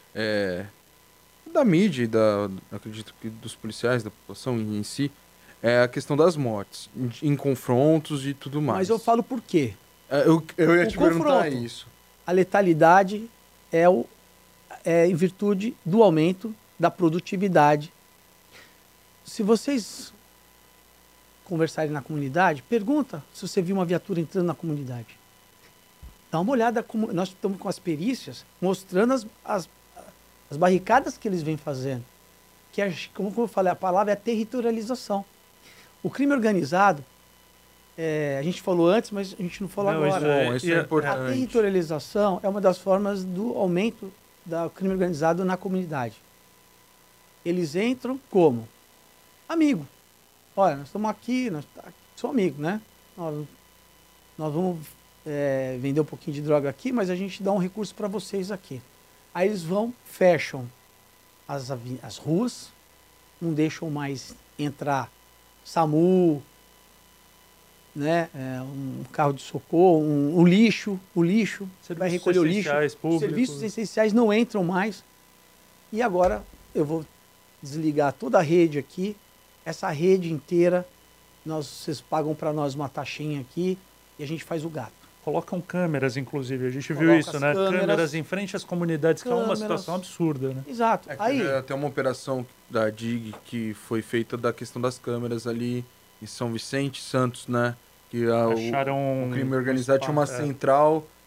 da mídia e acredito que dos policiais, da população em si, é a questão das mortes, em confrontos e tudo mais. Mas eu falo por quê? Eu ia te perguntar isso. A letalidade é em virtude do aumento da produtividade. Se vocês conversarem na comunidade, pergunta se você viu uma viatura entrando na comunidade. Dá uma olhada, nós estamos com as perícias mostrando as barricadas que eles vêm fazendo. Que como eu falei, a palavra é a territorialização. O crime organizado, a gente falou antes, mas a gente não falou agora. Isso é importante. A territorialização é uma das formas do aumento do crime organizado na comunidade. Eles entram como? Amigo. Olha, nós estamos aqui, somos amigos, né? Nós vamos vender um pouquinho de droga aqui, mas a gente dá um recurso para vocês aqui. Aí eles fecham as ruas, não deixam mais entrar SAMU, né, um carro de socorro, o lixo vai recolher o lixo. Serviços essenciais não entram mais. E agora eu vou desligar toda a rede aqui, essa rede inteira, vocês pagam para nós uma taxinha aqui e a gente faz o gato. Colocam câmeras, inclusive, a gente viu isso, né? Câmeras em frente às comunidades, que é uma situação absurda, né? Exato. Aí até uma operação da DIG que foi feita da questão das câmeras ali em São Vicente, Santos, né? Que o crime organizado tinha uma central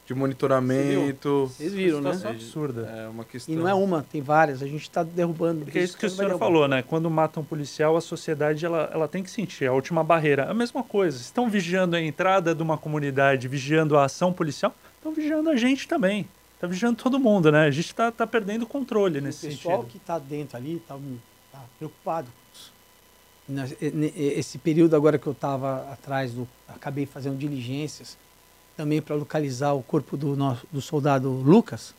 de monitoramento. Vocês viram, né? Situação absurda. É uma questão. E não é uma, tem várias. A gente está derrubando. Porque é isso que o senhor falou, né? Quando mata um policial, a sociedade ela tem que sentir a última barreira. A mesma coisa. Estão vigiando a entrada de uma comunidade, vigiando a ação policial, estão vigiando a gente também. Está vigiando todo mundo, né? A gente está perdendo o controle nesse sentido. O pessoal que está dentro ali está preocupado com isso. Esse período agora que eu estava atrás, acabei fazendo diligências também para localizar o corpo do soldado Lucas.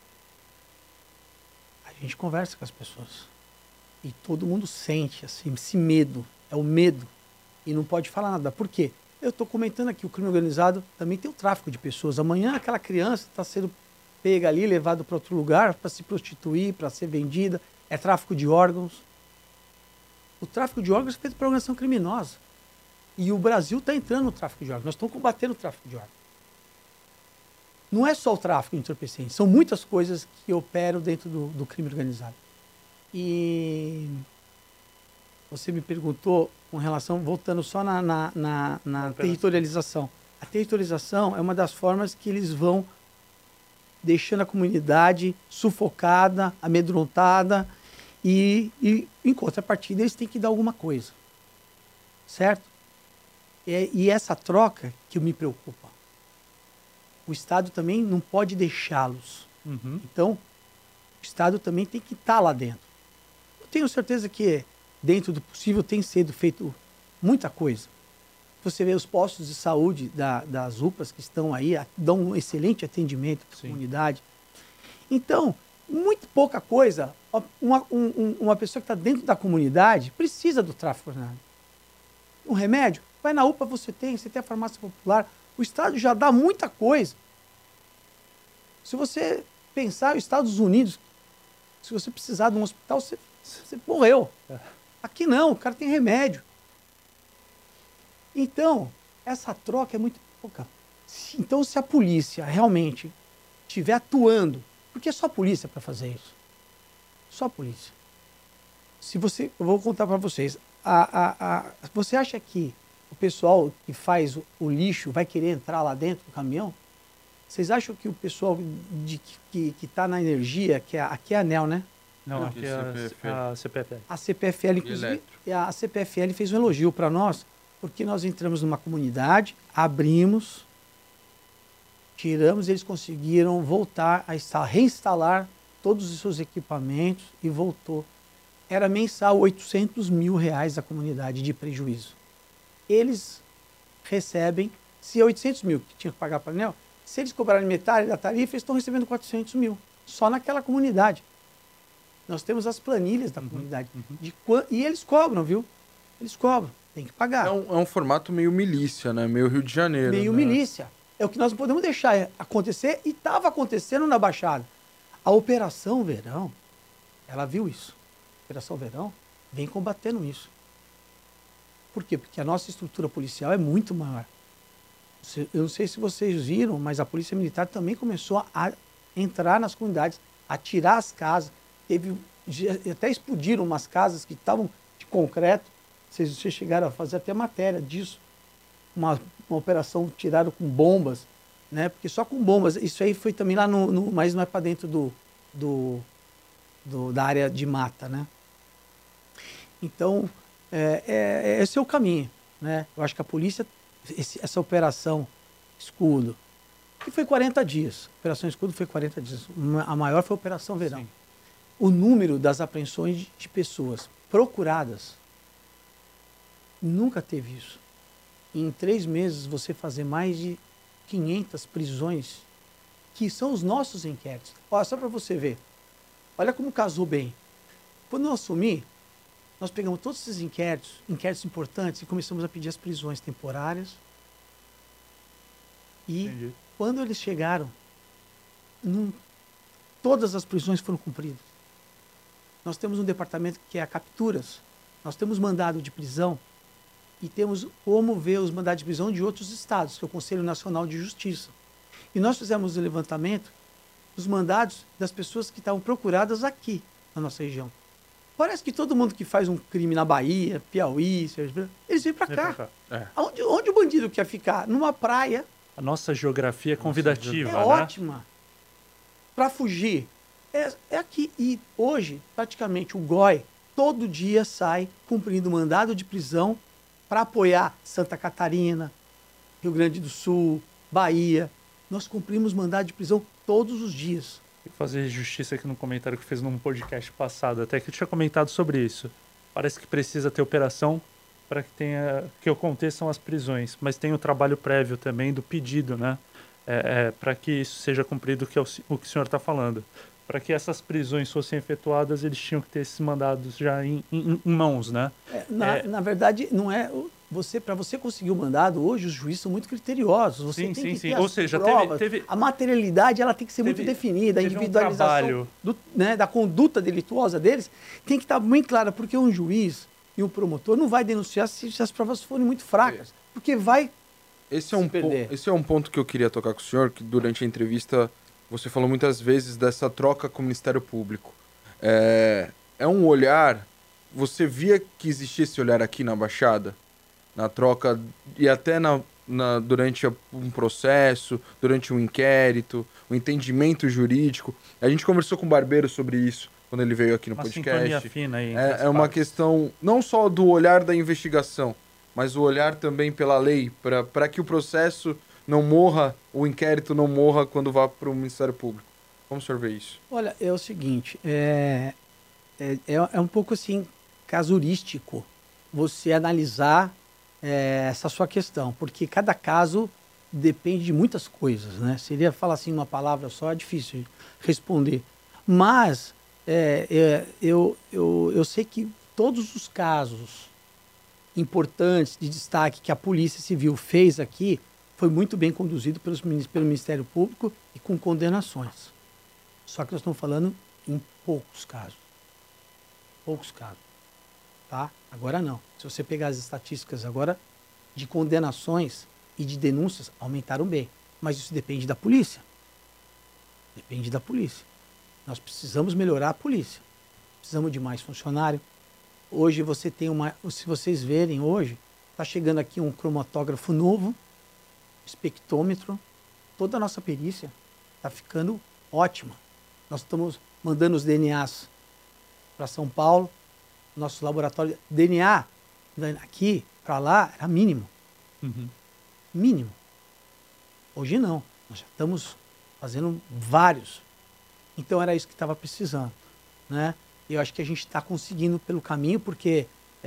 A gente conversa com as pessoas. E todo mundo sente assim, esse medo. É o medo. E não pode falar nada. Por quê? Eu estou comentando aqui, o crime organizado também tem o tráfico de pessoas. Amanhã aquela criança está sendo pega ali, levada para outro lugar para se prostituir, para ser vendida. É tráfico de órgãos. O tráfico de órgãos é feito por organização criminosa. E o Brasil está entrando no tráfico de órgãos. Nós estamos combatendo o tráfico de órgãos. Não é só o tráfico de entorpecentes, são muitas coisas que operam dentro do crime organizado. E você me perguntou com relação, voltando só na territorialização. A territorialização é uma das formas que eles vão deixando a comunidade sufocada, amedrontada, e em contrapartida eles têm que dar alguma coisa. Certo? E essa troca que me preocupa. O Estado também não pode deixá-los. Uhum. Então, o Estado também tem que estar lá dentro. Eu tenho certeza que, dentro do possível, tem sido feito muita coisa. Você vê os postos de saúde das UPAs que estão aí, dão um excelente atendimento para a comunidade. Então, muito pouca coisa. Uma pessoa que está dentro da comunidade precisa do tráfico ordinário. Um remédio, vai na UPA, você tem a farmácia popular. O Estado já dá muita coisa. Se você pensar, os Estados Unidos, se você precisar de um hospital, você morreu. Aqui não, o cara tem remédio. Então, essa troca é muito pouca. Então, se a polícia realmente estiver atuando, porque é só a polícia para fazer isso. Só a polícia. Eu vou contar para vocês. Você acha que o pessoal que faz o lixo vai querer entrar lá dentro do caminhão? Vocês acham que o pessoal que está na energia, aqui é a ANEEL, né? Não, aqui é a CPFL. A CPFL, inclusive, a CPFL fez um elogio para nós, porque nós entramos numa comunidade, abrimos, tiramos, eles conseguiram voltar a reinstalar todos os seus equipamentos e voltou. Era mensal R$800 mil a comunidade de prejuízo. Eles recebem, se é 800 mil que tinha que pagar para a ANEEL, se eles cobrarem metade da tarifa, eles estão recebendo 400 mil, só naquela comunidade. Nós temos as planilhas da comunidade. E eles cobram, viu? Eles cobram, tem que pagar. É um formato meio milícia, né? Meio Rio de Janeiro. Meio milícia. É o que nós não podemos deixar acontecer e estava acontecendo na Baixada. A Operação Verão, ela viu isso. A Operação Verão vem combatendo isso. Por quê? Porque a nossa estrutura policial é muito maior. Eu não sei se vocês viram, mas a Polícia Militar também começou a entrar nas comunidades, a tirar as casas. Até explodiram umas casas que estavam de concreto. Vocês chegaram a fazer até matéria disso. Uma operação tiraram com bombas, né? Porque só com bombas. Isso aí foi também lá mas não é para dentro da área de mata, né? Então, esse é o caminho, né? Eu acho que a polícia, essa operação Escudo, que foi 40 dias. A Operação Escudo foi 40 dias. A maior foi a Operação Verão. Sim. O número das apreensões de pessoas procuradas nunca teve isso. Em 3 meses você fazer mais de 500 prisões, que são os nossos inquéritos. Olha, só para você ver. Olha como casou bem. Quando eu assumi, nós pegamos todos esses inquéritos importantes, e começamos a pedir as prisões temporárias. E Entendi. Quando eles chegaram, todas as prisões foram cumpridas. Nós temos um departamento que é a capturas. Nós temos mandado de prisão e temos como ver os mandados de prisão de outros estados, que é o Conselho Nacional de Justiça. E nós fizemos o levantamento dos mandados das pessoas que estavam procuradas aqui, na nossa região. Parece que todo mundo que faz um crime na Bahia, Piauí, eles vêm para cá. É. Onde o bandido quer ficar? Numa praia, a nossa geografia é convidativa, É né? ótima. Para fugir, é aqui. E hoje, praticamente, o GOI todo dia sai cumprindo mandado de prisão para apoiar Santa Catarina, Rio Grande do Sul, Bahia. Nós cumprimos mandado de prisão todos os dias. Vou fazer justiça aqui no comentário que fez num podcast passado, até que eu tinha comentado sobre isso. Parece que precisa ter operação para que aconteçam as prisões, mas tem o trabalho prévio também do pedido, né? Para que isso seja cumprido, que é o que o senhor está falando. Para que essas prisões fossem efetuadas, eles tinham que ter esses mandados já em mãos, né? Na verdade, não é... Para você conseguir o mandado, hoje os juízes são muito criteriosos. Você tem que ter Ou seja, provas. teve A materialidade ela tem que ser muito definida. A individualização da conduta delituosa deles tem que estar bem clara, porque um juiz e um promotor não vai denunciar se as provas forem muito fracas, porque vai perder. Esse é um ponto que eu queria tocar com o senhor, que durante a entrevista você falou muitas vezes dessa troca com o Ministério Público. É um olhar... Você via que existia esse olhar aqui na Baixada? Na troca, e até durante um processo, durante um inquérito, um entendimento jurídico. A gente conversou com o Barbeiro sobre isso, quando ele veio aqui no podcast. Sintonia fina aí. É uma questão não só do olhar da investigação, mas o olhar também pela lei, para que o processo não morra, o inquérito não morra quando vá para o Ministério Público. Como o senhor vê isso? Olha, é o seguinte, é um pouco assim, casuístico, você analisar essa sua questão, porque cada caso depende de muitas coisas, né? Seria falar assim uma palavra só, é difícil responder. Mas eu sei que todos os casos importantes de destaque que a Polícia Civil fez aqui foi muito bem conduzido pelo Ministério Público e com condenações. Só que nós estamos falando em poucos casos. Poucos casos. Tá? Agora não. Se você pegar as estatísticas agora de condenações e de denúncias, aumentaram bem. Mas isso depende da polícia. Depende da polícia. Nós precisamos melhorar a polícia. Precisamos de mais funcionário. Hoje você tem se vocês verem hoje, está chegando aqui um cromatógrafo novo, espectrômetro. Toda a nossa perícia está ficando ótima. Nós estamos mandando os DNAs para São Paulo. Nosso laboratório de DNA, aqui para lá, era mínimo. Uhum. Mínimo. Hoje não. Nós já estamos fazendo vários. Então era isso que estava precisando. Né? E eu acho que a gente está conseguindo pelo caminho, porque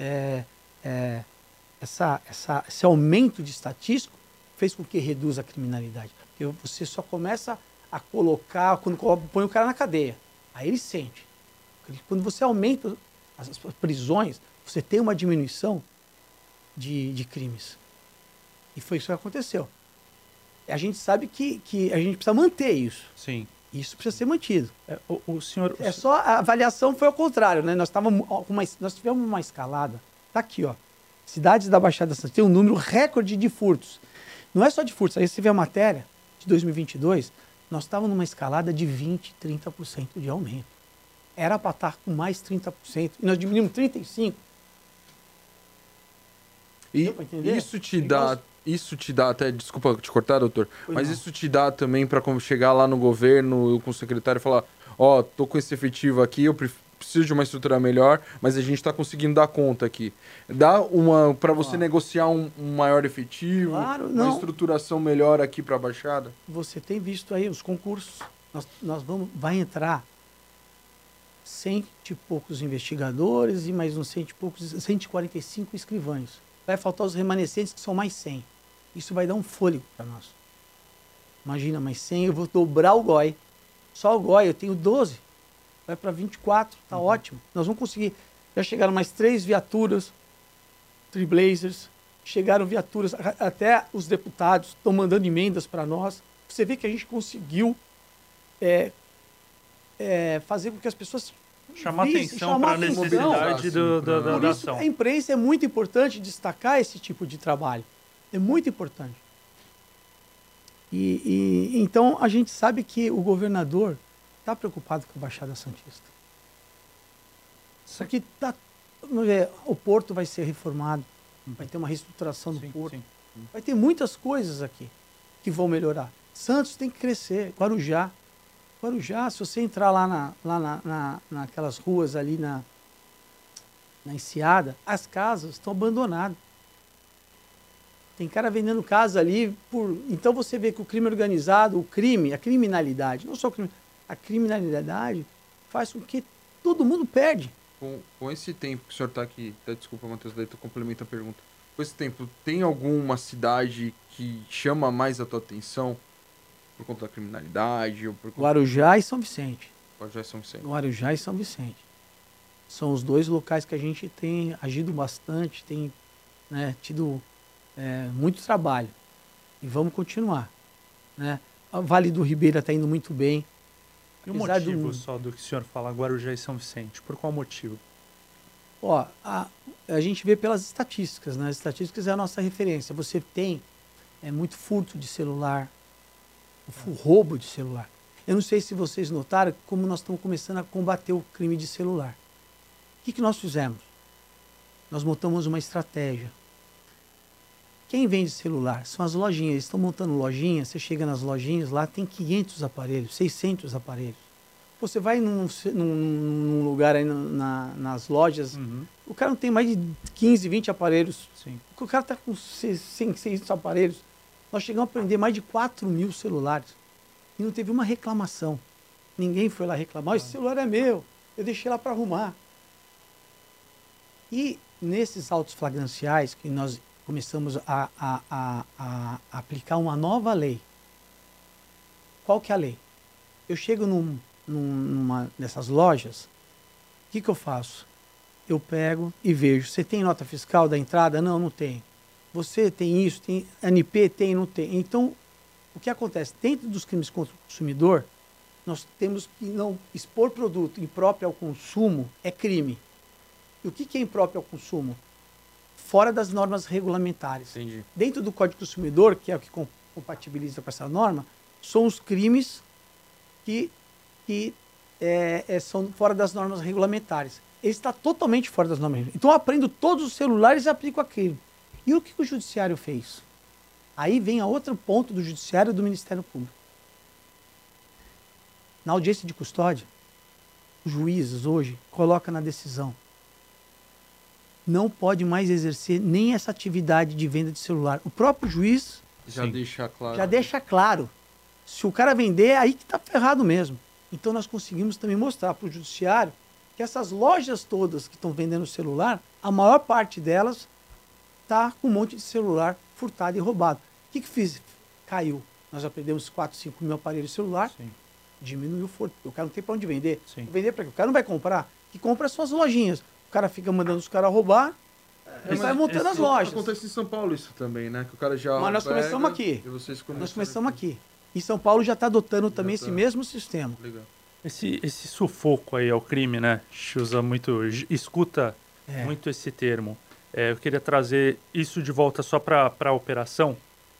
esse aumento de estatístico fez com que reduza a criminalidade. Porque você só começa a colocar, quando põe o cara na cadeia. Aí ele sente. Quando você aumenta as prisões, você tem uma diminuição de crimes. E foi isso que aconteceu. A gente sabe que a gente precisa manter isso. Sim. Isso precisa ser mantido. O senhor... Só a avaliação foi ao contrário, né? Nós tivemos uma escalada. Tá aqui, ó. Cidades da Baixada Santista tem um número recorde de furtos. Não é só de furtos. Aí você vê a matéria de 2022, nós estávamos numa escalada de 20%, 30% de aumento. Era para estar com mais 30%. E nós diminuímos 35%. E isso te dá até, desculpa te cortar, doutor, mas não. Isso te dá também para chegar lá no governo com o secretário e falar, tô com esse efetivo aqui, eu preciso de uma estrutura melhor, mas a gente está conseguindo dar conta aqui. Dá para você negociar um maior efetivo, uma estruturação melhor aqui para a Baixada? Você tem visto aí os concursos. Vai entrar 100 e poucos investigadores e mais uns 100 e poucos, 145 escrivães. Vai faltar os remanescentes, que são mais 100. Isso vai dar um fôlego para nós. Imagina, mais 100, eu vou dobrar o GOI. Só o GOI, eu tenho 12. Vai para 24, tá ótimo. Nós vamos conseguir. Já chegaram mais 3 viaturas, Trailblazers. Chegaram viaturas, até os deputados estão mandando emendas para nós. Você vê que a gente conseguiu fazer com que as pessoas... Chamar atenção para a necessidade da ação. A imprensa é muito importante destacar esse tipo de trabalho. É muito importante. Então, a gente sabe que o governador está preocupado com a Baixada Santista. Só que o porto vai ser reformado, vai ter uma reestruturação do porto. Sim. Vai ter muitas coisas aqui. que vão melhorar. Santos tem que crescer, Guarujá, se você entrar lá naquelas ruas ali na Enseada, as casas estão abandonadas. Tem cara vendendo casa ali Então você vê que o crime organizado, a criminalidade, não só o crime, a criminalidade faz com que todo mundo perde. Com esse tempo que o senhor está aqui, desculpa, Matheus, daí tu complementa a pergunta. Com esse tempo, tem alguma cidade que chama mais a tua atenção por conta da criminalidade? Ou por conta... Guarujá e São Vicente. Guarujá e São Vicente. Guarujá e São Vicente. São os 2 locais que a gente tem agido bastante, tem, né, tido muito trabalho. E vamos continuar. Né? A Vale do Ribeira está indo muito bem. E o motivo só do que o senhor fala, Guarujá e São Vicente? Por qual motivo? Ó, a gente vê pelas estatísticas, né? As estatísticas é a nossa referência. Você tem muito furto de celular, roubo de celular. Eu não sei se vocês notaram como nós estamos começando a combater o crime de celular. O que nós fizemos? Nós montamos uma estratégia. Quem vende celular são as lojinhas. Eles estão montando lojinhas, você chega nas lojinhas, lá tem 500 aparelhos, 600 aparelhos. Você vai num lugar aí nas lojas, o cara não tem mais de 15, 20 aparelhos. Sim. O cara está com 600 aparelhos. Nós chegamos a prender mais de 4 mil celulares. E não teve uma reclamação. Ninguém foi lá reclamar. Esse celular é meu. Eu deixei lá para arrumar. E nesses autos flagranciais que nós começamos a aplicar uma nova lei. Qual que é a lei? Eu chego numa dessas lojas, o que eu faço? Eu pego e vejo, você tem nota fiscal da entrada? Não, não tem. Você tem isso? Tem ANP? Tem, não tem. Então, o que acontece? Dentro dos crimes contra o consumidor, nós temos que não expor produto impróprio ao consumo é crime. E o que é impróprio ao consumo? Fora das normas regulamentares. Entendi. Dentro do Código do Consumidor, que é o que compatibiliza com essa norma, são os crimes que são fora das normas regulamentares. Ele está totalmente fora das normas regulamentares. Então eu aprendo todos os celulares e aplico aquilo. E o que o Judiciário fez? Aí vem a outro ponto do Judiciário e do Ministério Público. Na audiência de custódia, os juízes hoje colocam na decisão: não pode mais exercer nem essa atividade de venda de celular. O próprio juiz já deixa claro. Já deixa claro. Se o cara vender, é aí que está ferrado mesmo. Então nós conseguimos também mostrar para o judiciário que essas lojas todas que estão vendendo celular, a maior parte delas está com um monte de celular furtado e roubado. O que fiz? Caiu. Nós já perdemos 4, 5 mil aparelhos de celular. Sim. Diminuiu o furto. O cara não tem para onde vender. Sim. Vender para quê? O cara não vai comprar. Que compra são as lojinhas. O cara fica mandando os caras roubar. Ele vai montando as lojas. Acontece em São Paulo isso também, né? Que o cara já. Mas nós começamos aqui. Nós começamos aqui. E São Paulo já está adotando também esse mesmo sistema. Legal. Esse sufoco aí ao crime, né? A gente usa muito, escuta muito esse termo. Eu queria trazer isso de volta só para a operação.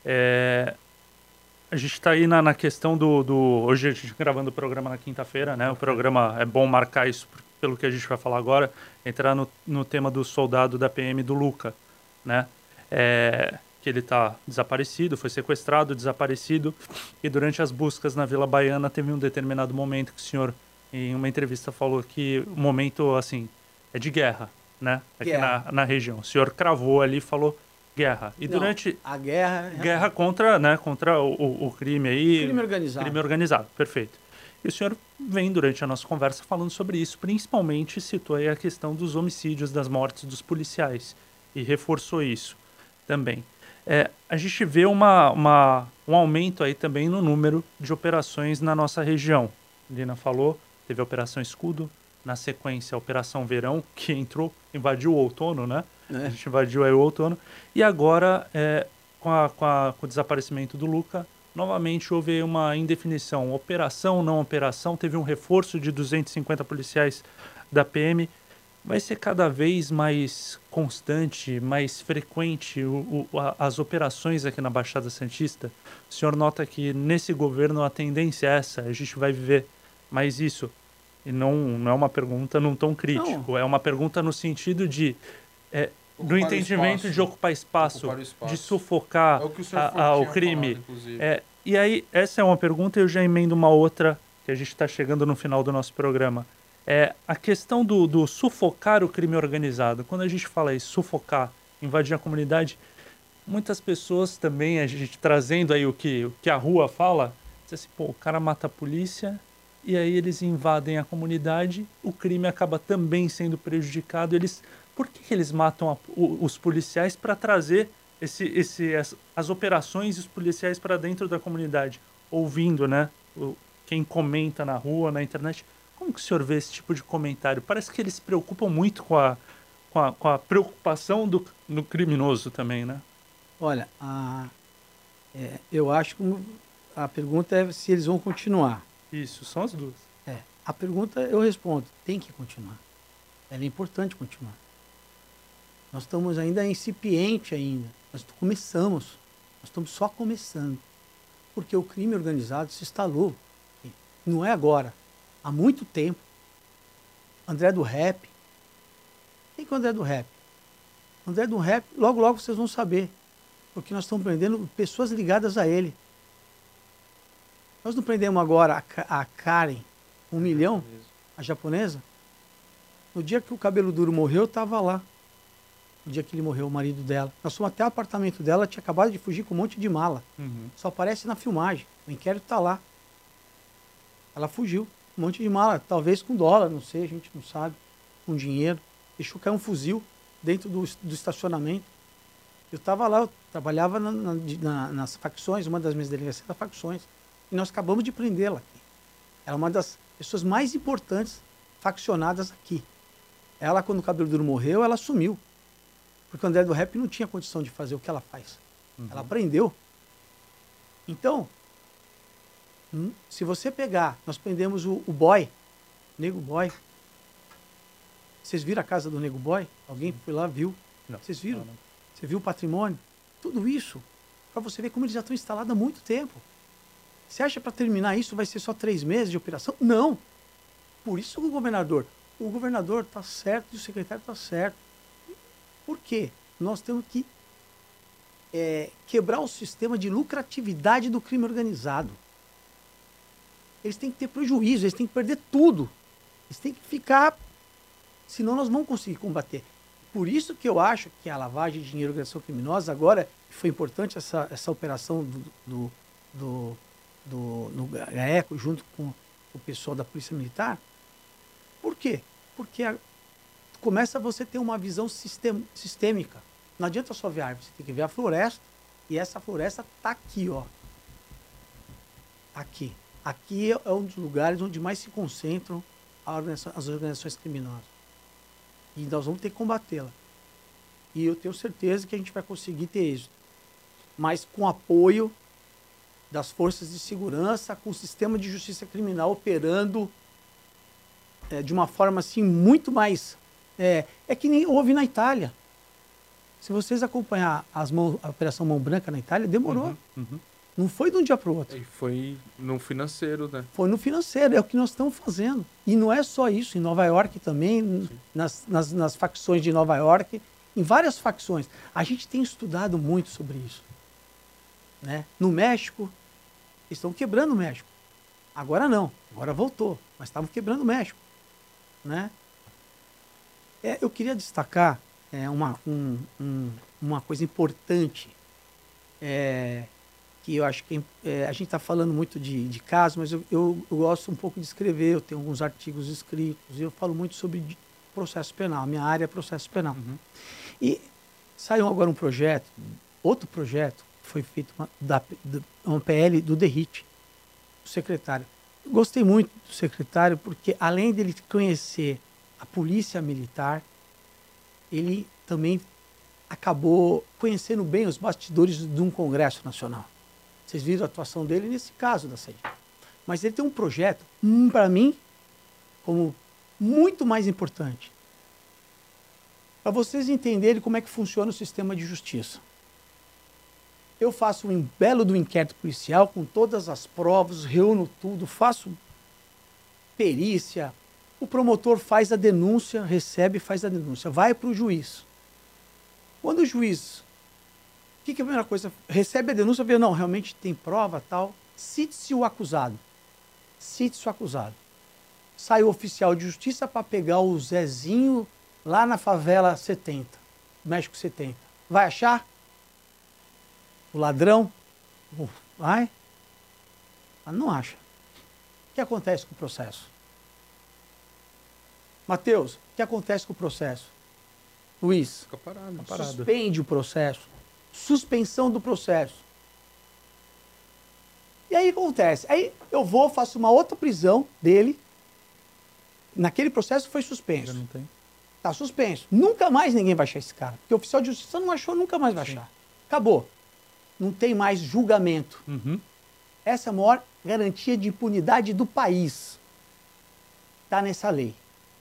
A gente está aí na questão hoje a gente gravando o programa na quinta-feira, né? O programa, é bom marcar isso pelo que a gente vai falar agora, entrar no tema do soldado da PM do Luca, né? Que ele está desaparecido, foi sequestrado, desaparecido, e durante as buscas na Vila Baiana teve um determinado momento que o senhor, em uma entrevista, falou que o momento, assim, é de guerra, né? Aqui na região. O senhor cravou ali e falou guerra. E durante... A guerra... Guerra contra o crime aí... Crime organizado. Crime organizado, perfeito. E o senhor vem, durante a nossa conversa, falando sobre isso. Principalmente citou aí a questão dos homicídios, das mortes dos policiais. E reforçou isso também. A gente vê um aumento aí também no número de operações na nossa região. A Lina falou, teve a Operação Escudo, na sequência a Operação Verão, que invadiu o outono, né? A gente invadiu aí o outono. E agora, com o desaparecimento do Luca, novamente houve uma indefinição. Operação, não operação, teve um reforço de 250 policiais da PM. Vai ser cada vez mais constante, mais frequente as operações aqui na Baixada Santista? O senhor nota que nesse governo a tendência é essa, a gente vai viver mais isso? E não é uma pergunta num tom crítico, é uma pergunta no sentido de... do entendimento de ocupar espaço, de sufocar É o que o senhor o crime. E aí, essa é uma pergunta e eu já emendo uma outra, que a gente está chegando no final do nosso programa. A questão do sufocar o crime organizado. Quando a gente fala isso, sufocar, invadir a comunidade, muitas pessoas também, a gente trazendo aí o que a rua fala, diz assim, pô, o cara mata a polícia e aí eles invadem a comunidade, o crime acaba também sendo prejudicado. Por que eles matam os policiais para trazer as operações e os policiais para dentro da comunidade? Ouvindo, né? Quem comenta na rua, na internet. Como que o senhor vê esse tipo de comentário? Parece que eles se preocupam muito com a preocupação no criminoso também, né? Olha, eu acho que a pergunta é se eles vão continuar. Isso, são as duas. A pergunta eu respondo, tem que continuar. Ela é importante continuar. Nós estamos ainda incipiente ainda. Nós estamos só começando. Porque o crime organizado se instalou. Não é agora. Há muito tempo. André do Rap. Quem que é o André do Rap? André do Rap, logo, logo vocês vão saber. Porque nós estamos prendendo pessoas ligadas a ele. Nós não prendemos agora a Karen, 1 milhão, a japonesa? No dia que o Cabelo Duro morreu, eu estava lá. No dia que ele morreu, o marido dela. Nós fomos até o apartamento dela, tinha acabado de fugir com um monte de mala. Só aparece na filmagem. O inquérito está lá. Ela fugiu. Um monte de mala, talvez com dólar, não sei, a gente não sabe. Com dinheiro. Deixou cair um fuzil dentro do estacionamento. Eu estava lá, eu trabalhava nas facções, uma das minhas delegacias das facções. E nós acabamos de prendê-la aqui. Ela é uma das pessoas mais importantes faccionadas aqui. Ela, quando o Cabelo Duro morreu, ela sumiu. Porque o André do Rap não tinha condição de fazer o que ela faz. Ela aprendeu. Então, se você pegar, nós prendemos o Boy, Nego Boy. Vocês viram a casa do Nego Boy? Alguém foi lá, viu? Não. Vocês viram? Não. Você viu o patrimônio? Tudo isso, para você ver como eles já estão instalados há muito tempo. Você acha para terminar isso vai ser só 3 meses de operação? Não. Por isso o governador está certo e o secretário está certo. Por quê? Nós temos que quebrar o sistema de lucratividade do crime organizado. Eles têm que ter prejuízo, eles têm que perder tudo. Eles têm que ficar... Senão nós não conseguir combater. Por isso que eu acho que a lavagem de dinheiro e organização criminosa, agora, foi importante essa operação do GAECO, junto com o pessoal da Polícia Militar. Por quê? Porque começa você a ter uma visão sistêmica. Não adianta só ver a árvore, você tem que ver a floresta. E essa floresta está aqui, ó. Aqui. Aqui é um dos lugares onde mais se concentram as organizações criminosas. E nós vamos ter que combatê-la. E eu tenho certeza que a gente vai conseguir ter êxito. Mas com apoio das forças de segurança, com o sistema de justiça criminal operando de uma forma assim muito mais... É que nem houve na Itália. Se vocês acompanhar a Operação Mão Branca na Itália, demorou. Não foi de um dia para o outro. E foi no financeiro, né? Foi no financeiro, é o que nós estamos fazendo. E não é só isso, em Nova York também, nas facções de Nova York, em várias facções. A gente tem estudado muito sobre isso. Né? No México, eles estão quebrando o México. Agora não, agora voltou, mas estavam quebrando o México. Né? Eu queria destacar uma coisa importante, que eu acho que a gente está falando muito de casos, mas eu gosto um pouco de escrever, eu tenho alguns artigos escritos, eu falo muito sobre processo penal, minha área é processo penal. E saiu agora um projeto, outro projeto, que foi feito uma PL do DERIT, do secretário. Eu gostei muito do secretário porque, além dele conhecer a polícia militar, ele também acabou conhecendo bem os bastidores de um Congresso Nacional. Vocês viram a atuação dele nesse caso da saída. Mas ele tem um projeto, para mim, como muito mais importante. Para vocês entenderem como é que funciona o sistema de justiça. Eu faço um belo do inquérito policial com todas as provas, reúno tudo, faço perícia. O promotor faz a denúncia, recebe e faz a denúncia. Vai para o juiz. Quando o juiz, o que é a primeira coisa? Recebe a denúncia, vê, não, realmente tem prova, tal, cite-se o acusado. Cite-se o acusado. Sai o oficial de justiça para pegar o Zezinho lá na favela 70, México 70. Vai achar? O ladrão? Vai? Mas não acha. O que acontece com o processo? Mateus, o que acontece com o processo? Luiz, Fica parado. suspende o processo. Suspensão do processo. E aí acontece. Aí eu vou, faço uma outra prisão dele. Naquele processo foi suspenso. Não tem. Tá suspenso. Nunca mais ninguém vai achar esse cara. Porque o oficial de justiça não achou, nunca mais vai achar. Acabou. Não tem mais julgamento. Uhum. Essa é a maior garantia de impunidade do país. Está nessa lei.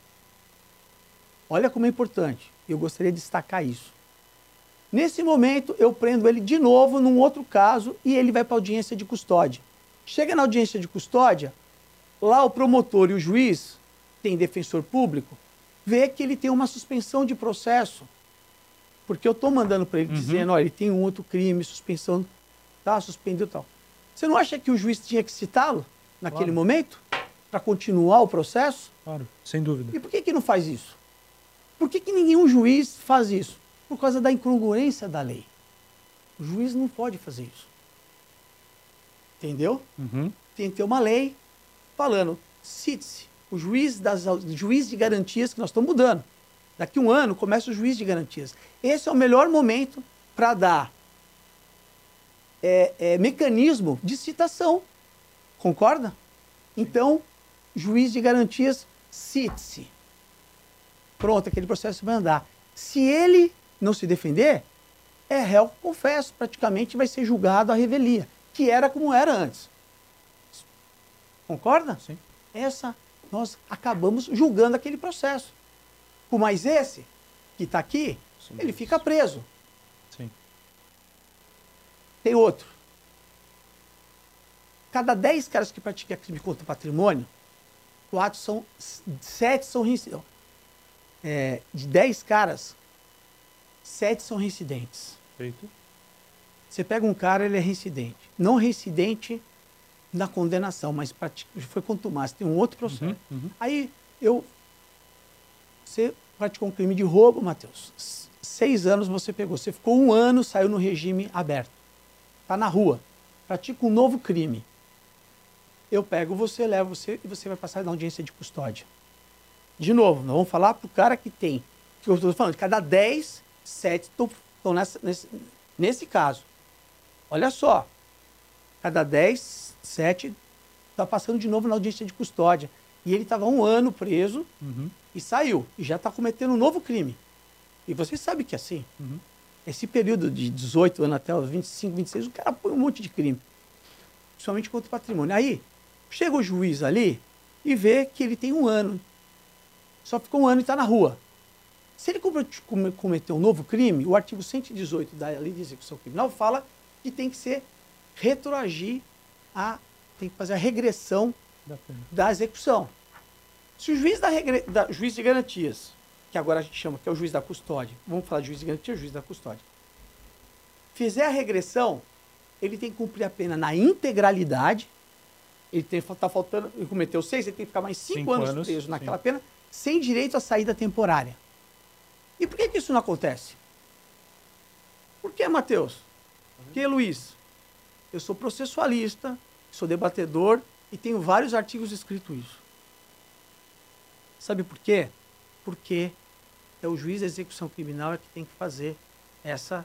Olha como é importante. Eu gostaria de destacar isso. Nesse momento, eu prendo ele de novo num outro caso e ele vai para a audiência de custódia. Chega na audiência de custódia, lá o promotor e o juiz, tem defensor público, vê que ele tem uma suspensão de processo. Porque eu estou mandando para ele dizendo, olha, ele tem um outro crime, suspensão, tá, suspendeu e tal. Você não acha que o juiz tinha que citá-lo naquele momento para continuar o processo? Claro, sem dúvida. E por que não faz isso? Por que nenhum juiz faz isso? Por causa da incongruência da lei. O juiz não pode fazer isso. Entendeu? Uhum. Tem que ter uma lei falando, cite-se, o juiz de garantias que nós estamos mudando. Daqui a um ano começa o juiz de garantias. Esse é o melhor momento para dar mecanismo de citação. Concorda? Então, juiz de garantias, cite-se. Pronto, aquele processo vai andar. Se ele não se defender, é réu, confesso, praticamente vai ser julgado à revelia, que era como era antes. Concorda? Sim. Nós acabamos julgando aquele processo. Mas esse, que está aqui, ele fica preso. Sim. Tem outro. Cada 10 caras que praticam crime contra o patrimônio, 7 são reincidentes. De 10 caras, 7 são reincidentes. Feito. Você pega um cara, ele é reincidente. Não reincidente na condenação, mas foi contumaz. Tem um outro processo. Aí, você praticou um crime de roubo, Mateus. 6 anos você pegou. Você ficou 1 ano, saiu no regime aberto. Está na rua. Pratica um novo crime. Eu pego você, levo você e você vai passar na audiência de custódia. De novo, nós vamos falar para o cara que tem. Que eu estou falando, de cada 10, 7 estão nesse caso. Olha só. Cada 10, 7 está passando de novo na audiência de custódia. E ele estava 1 ano preso e saiu. E já está cometendo um novo crime. E você sabe que é assim. Esse período de 18 anos até os 25, 26, o cara põe um monte de crime. Principalmente contra o patrimônio. Aí, chega o juiz ali e vê que ele tem 1 ano. Só ficou 1 ano e está na rua. Se ele cometer um novo crime, o artigo 118 da Lei de Execução Criminal fala que tem que ser retroagir, tem que fazer a regressão da execução. Se o juiz juiz de garantias, que agora a gente chama, que é o juiz da custódia, vamos falar de juiz de garantia, juiz da custódia, fizer a regressão, ele tem que cumprir a pena na integralidade, ele cometeu 6, ele tem que ficar mais 5 anos preso naquela pena, sem direito à saída temporária. E por que isso não acontece? Por que, Mateus? Porque, Luiz, eu sou processualista, sou debatedor e tenho vários artigos escritos isso. Sabe por quê? Porque é o juiz da execução criminal que tem que fazer essa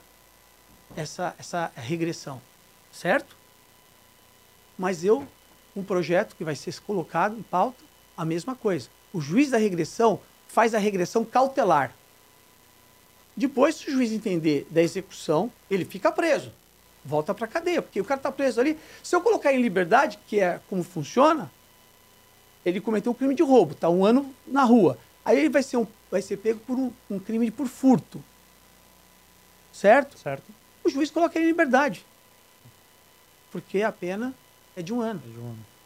regressão, certo? Mas um projeto que vai ser colocado em pauta, a mesma coisa. O juiz da regressão faz a regressão cautelar. Depois, se o juiz entender da execução, ele fica preso. Volta para a cadeia, porque o cara está preso ali. Se eu colocar em liberdade, que é como funciona, ele cometeu um crime de roubo, está 1 ano na rua. Aí ele vai ser pego por um crime por furto. Certo? Certo. O juiz coloca ele em liberdade. Porque a pena é de 1 ano.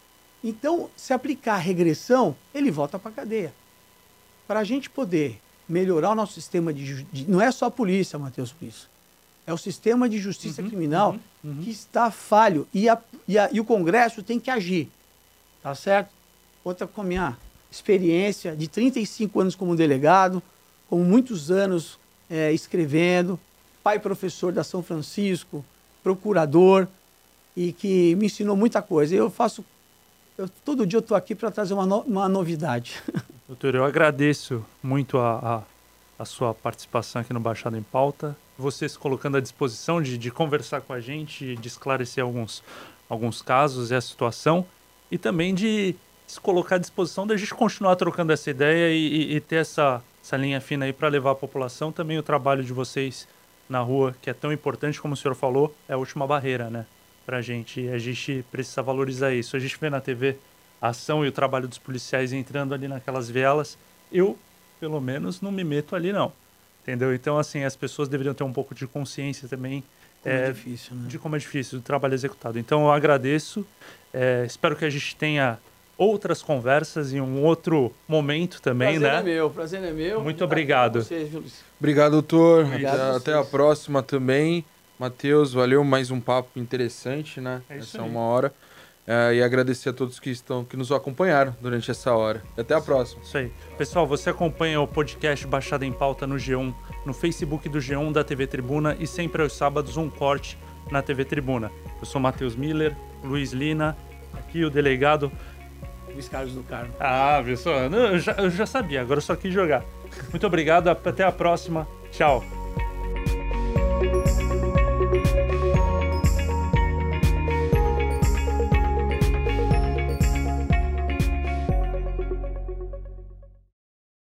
Então, se aplicar a regressão, ele volta para a cadeia. Para a gente poder melhorar o nosso sistema de justiça. Não é só a polícia, Matheus, por isso. É o sistema de justiça criminal que está falho. E o Congresso tem que agir. Tá certo? Outra com a minha experiência de 35 anos como delegado, com muitos anos escrevendo, pai professor da São Francisco, procurador, e que me ensinou muita coisa. Todo dia eu estou aqui para trazer uma novidade. Doutor, eu agradeço muito a sua participação aqui no Baixada em Pauta, você se colocando à disposição de conversar com a gente, de esclarecer alguns casos e a situação, e também de se colocar à disposição da gente continuar trocando essa ideia e ter essa linha fina aí para levar à população. Também o trabalho de vocês na rua, que é tão importante, como o senhor falou, é a última barreira, né, para a gente. A gente precisa valorizar isso. A gente vê na TV a ação e o trabalho dos policiais entrando ali naquelas vielas. Eu, pelo menos, não me meto ali, não. Entendeu? Então, assim, as pessoas deveriam ter um pouco de consciência também difícil, né? de como é difícil o trabalho executado. Então, eu agradeço. Espero que a gente tenha outras conversas em um outro momento também, né? Prazer é meu. Muito obrigado. Obrigado, doutor. Obrigado Até a próxima também. Matheus, valeu, mais um papo interessante, né? Isso essa aí. 1 hora. E agradecer a todos que nos acompanharam durante essa hora. Até a próxima. Isso aí. Pessoal, você acompanha o podcast Baixada em Pauta no G1, no Facebook do G1 da TV Tribuna e sempre aos sábados um corte na TV Tribuna. Eu sou Matheus Miller, Luiz Lina, aqui o delegado... Luiz Carlos do Carmo. Ah, pessoal, eu já sabia, agora eu só quis jogar. Muito obrigado, até a próxima. Tchau.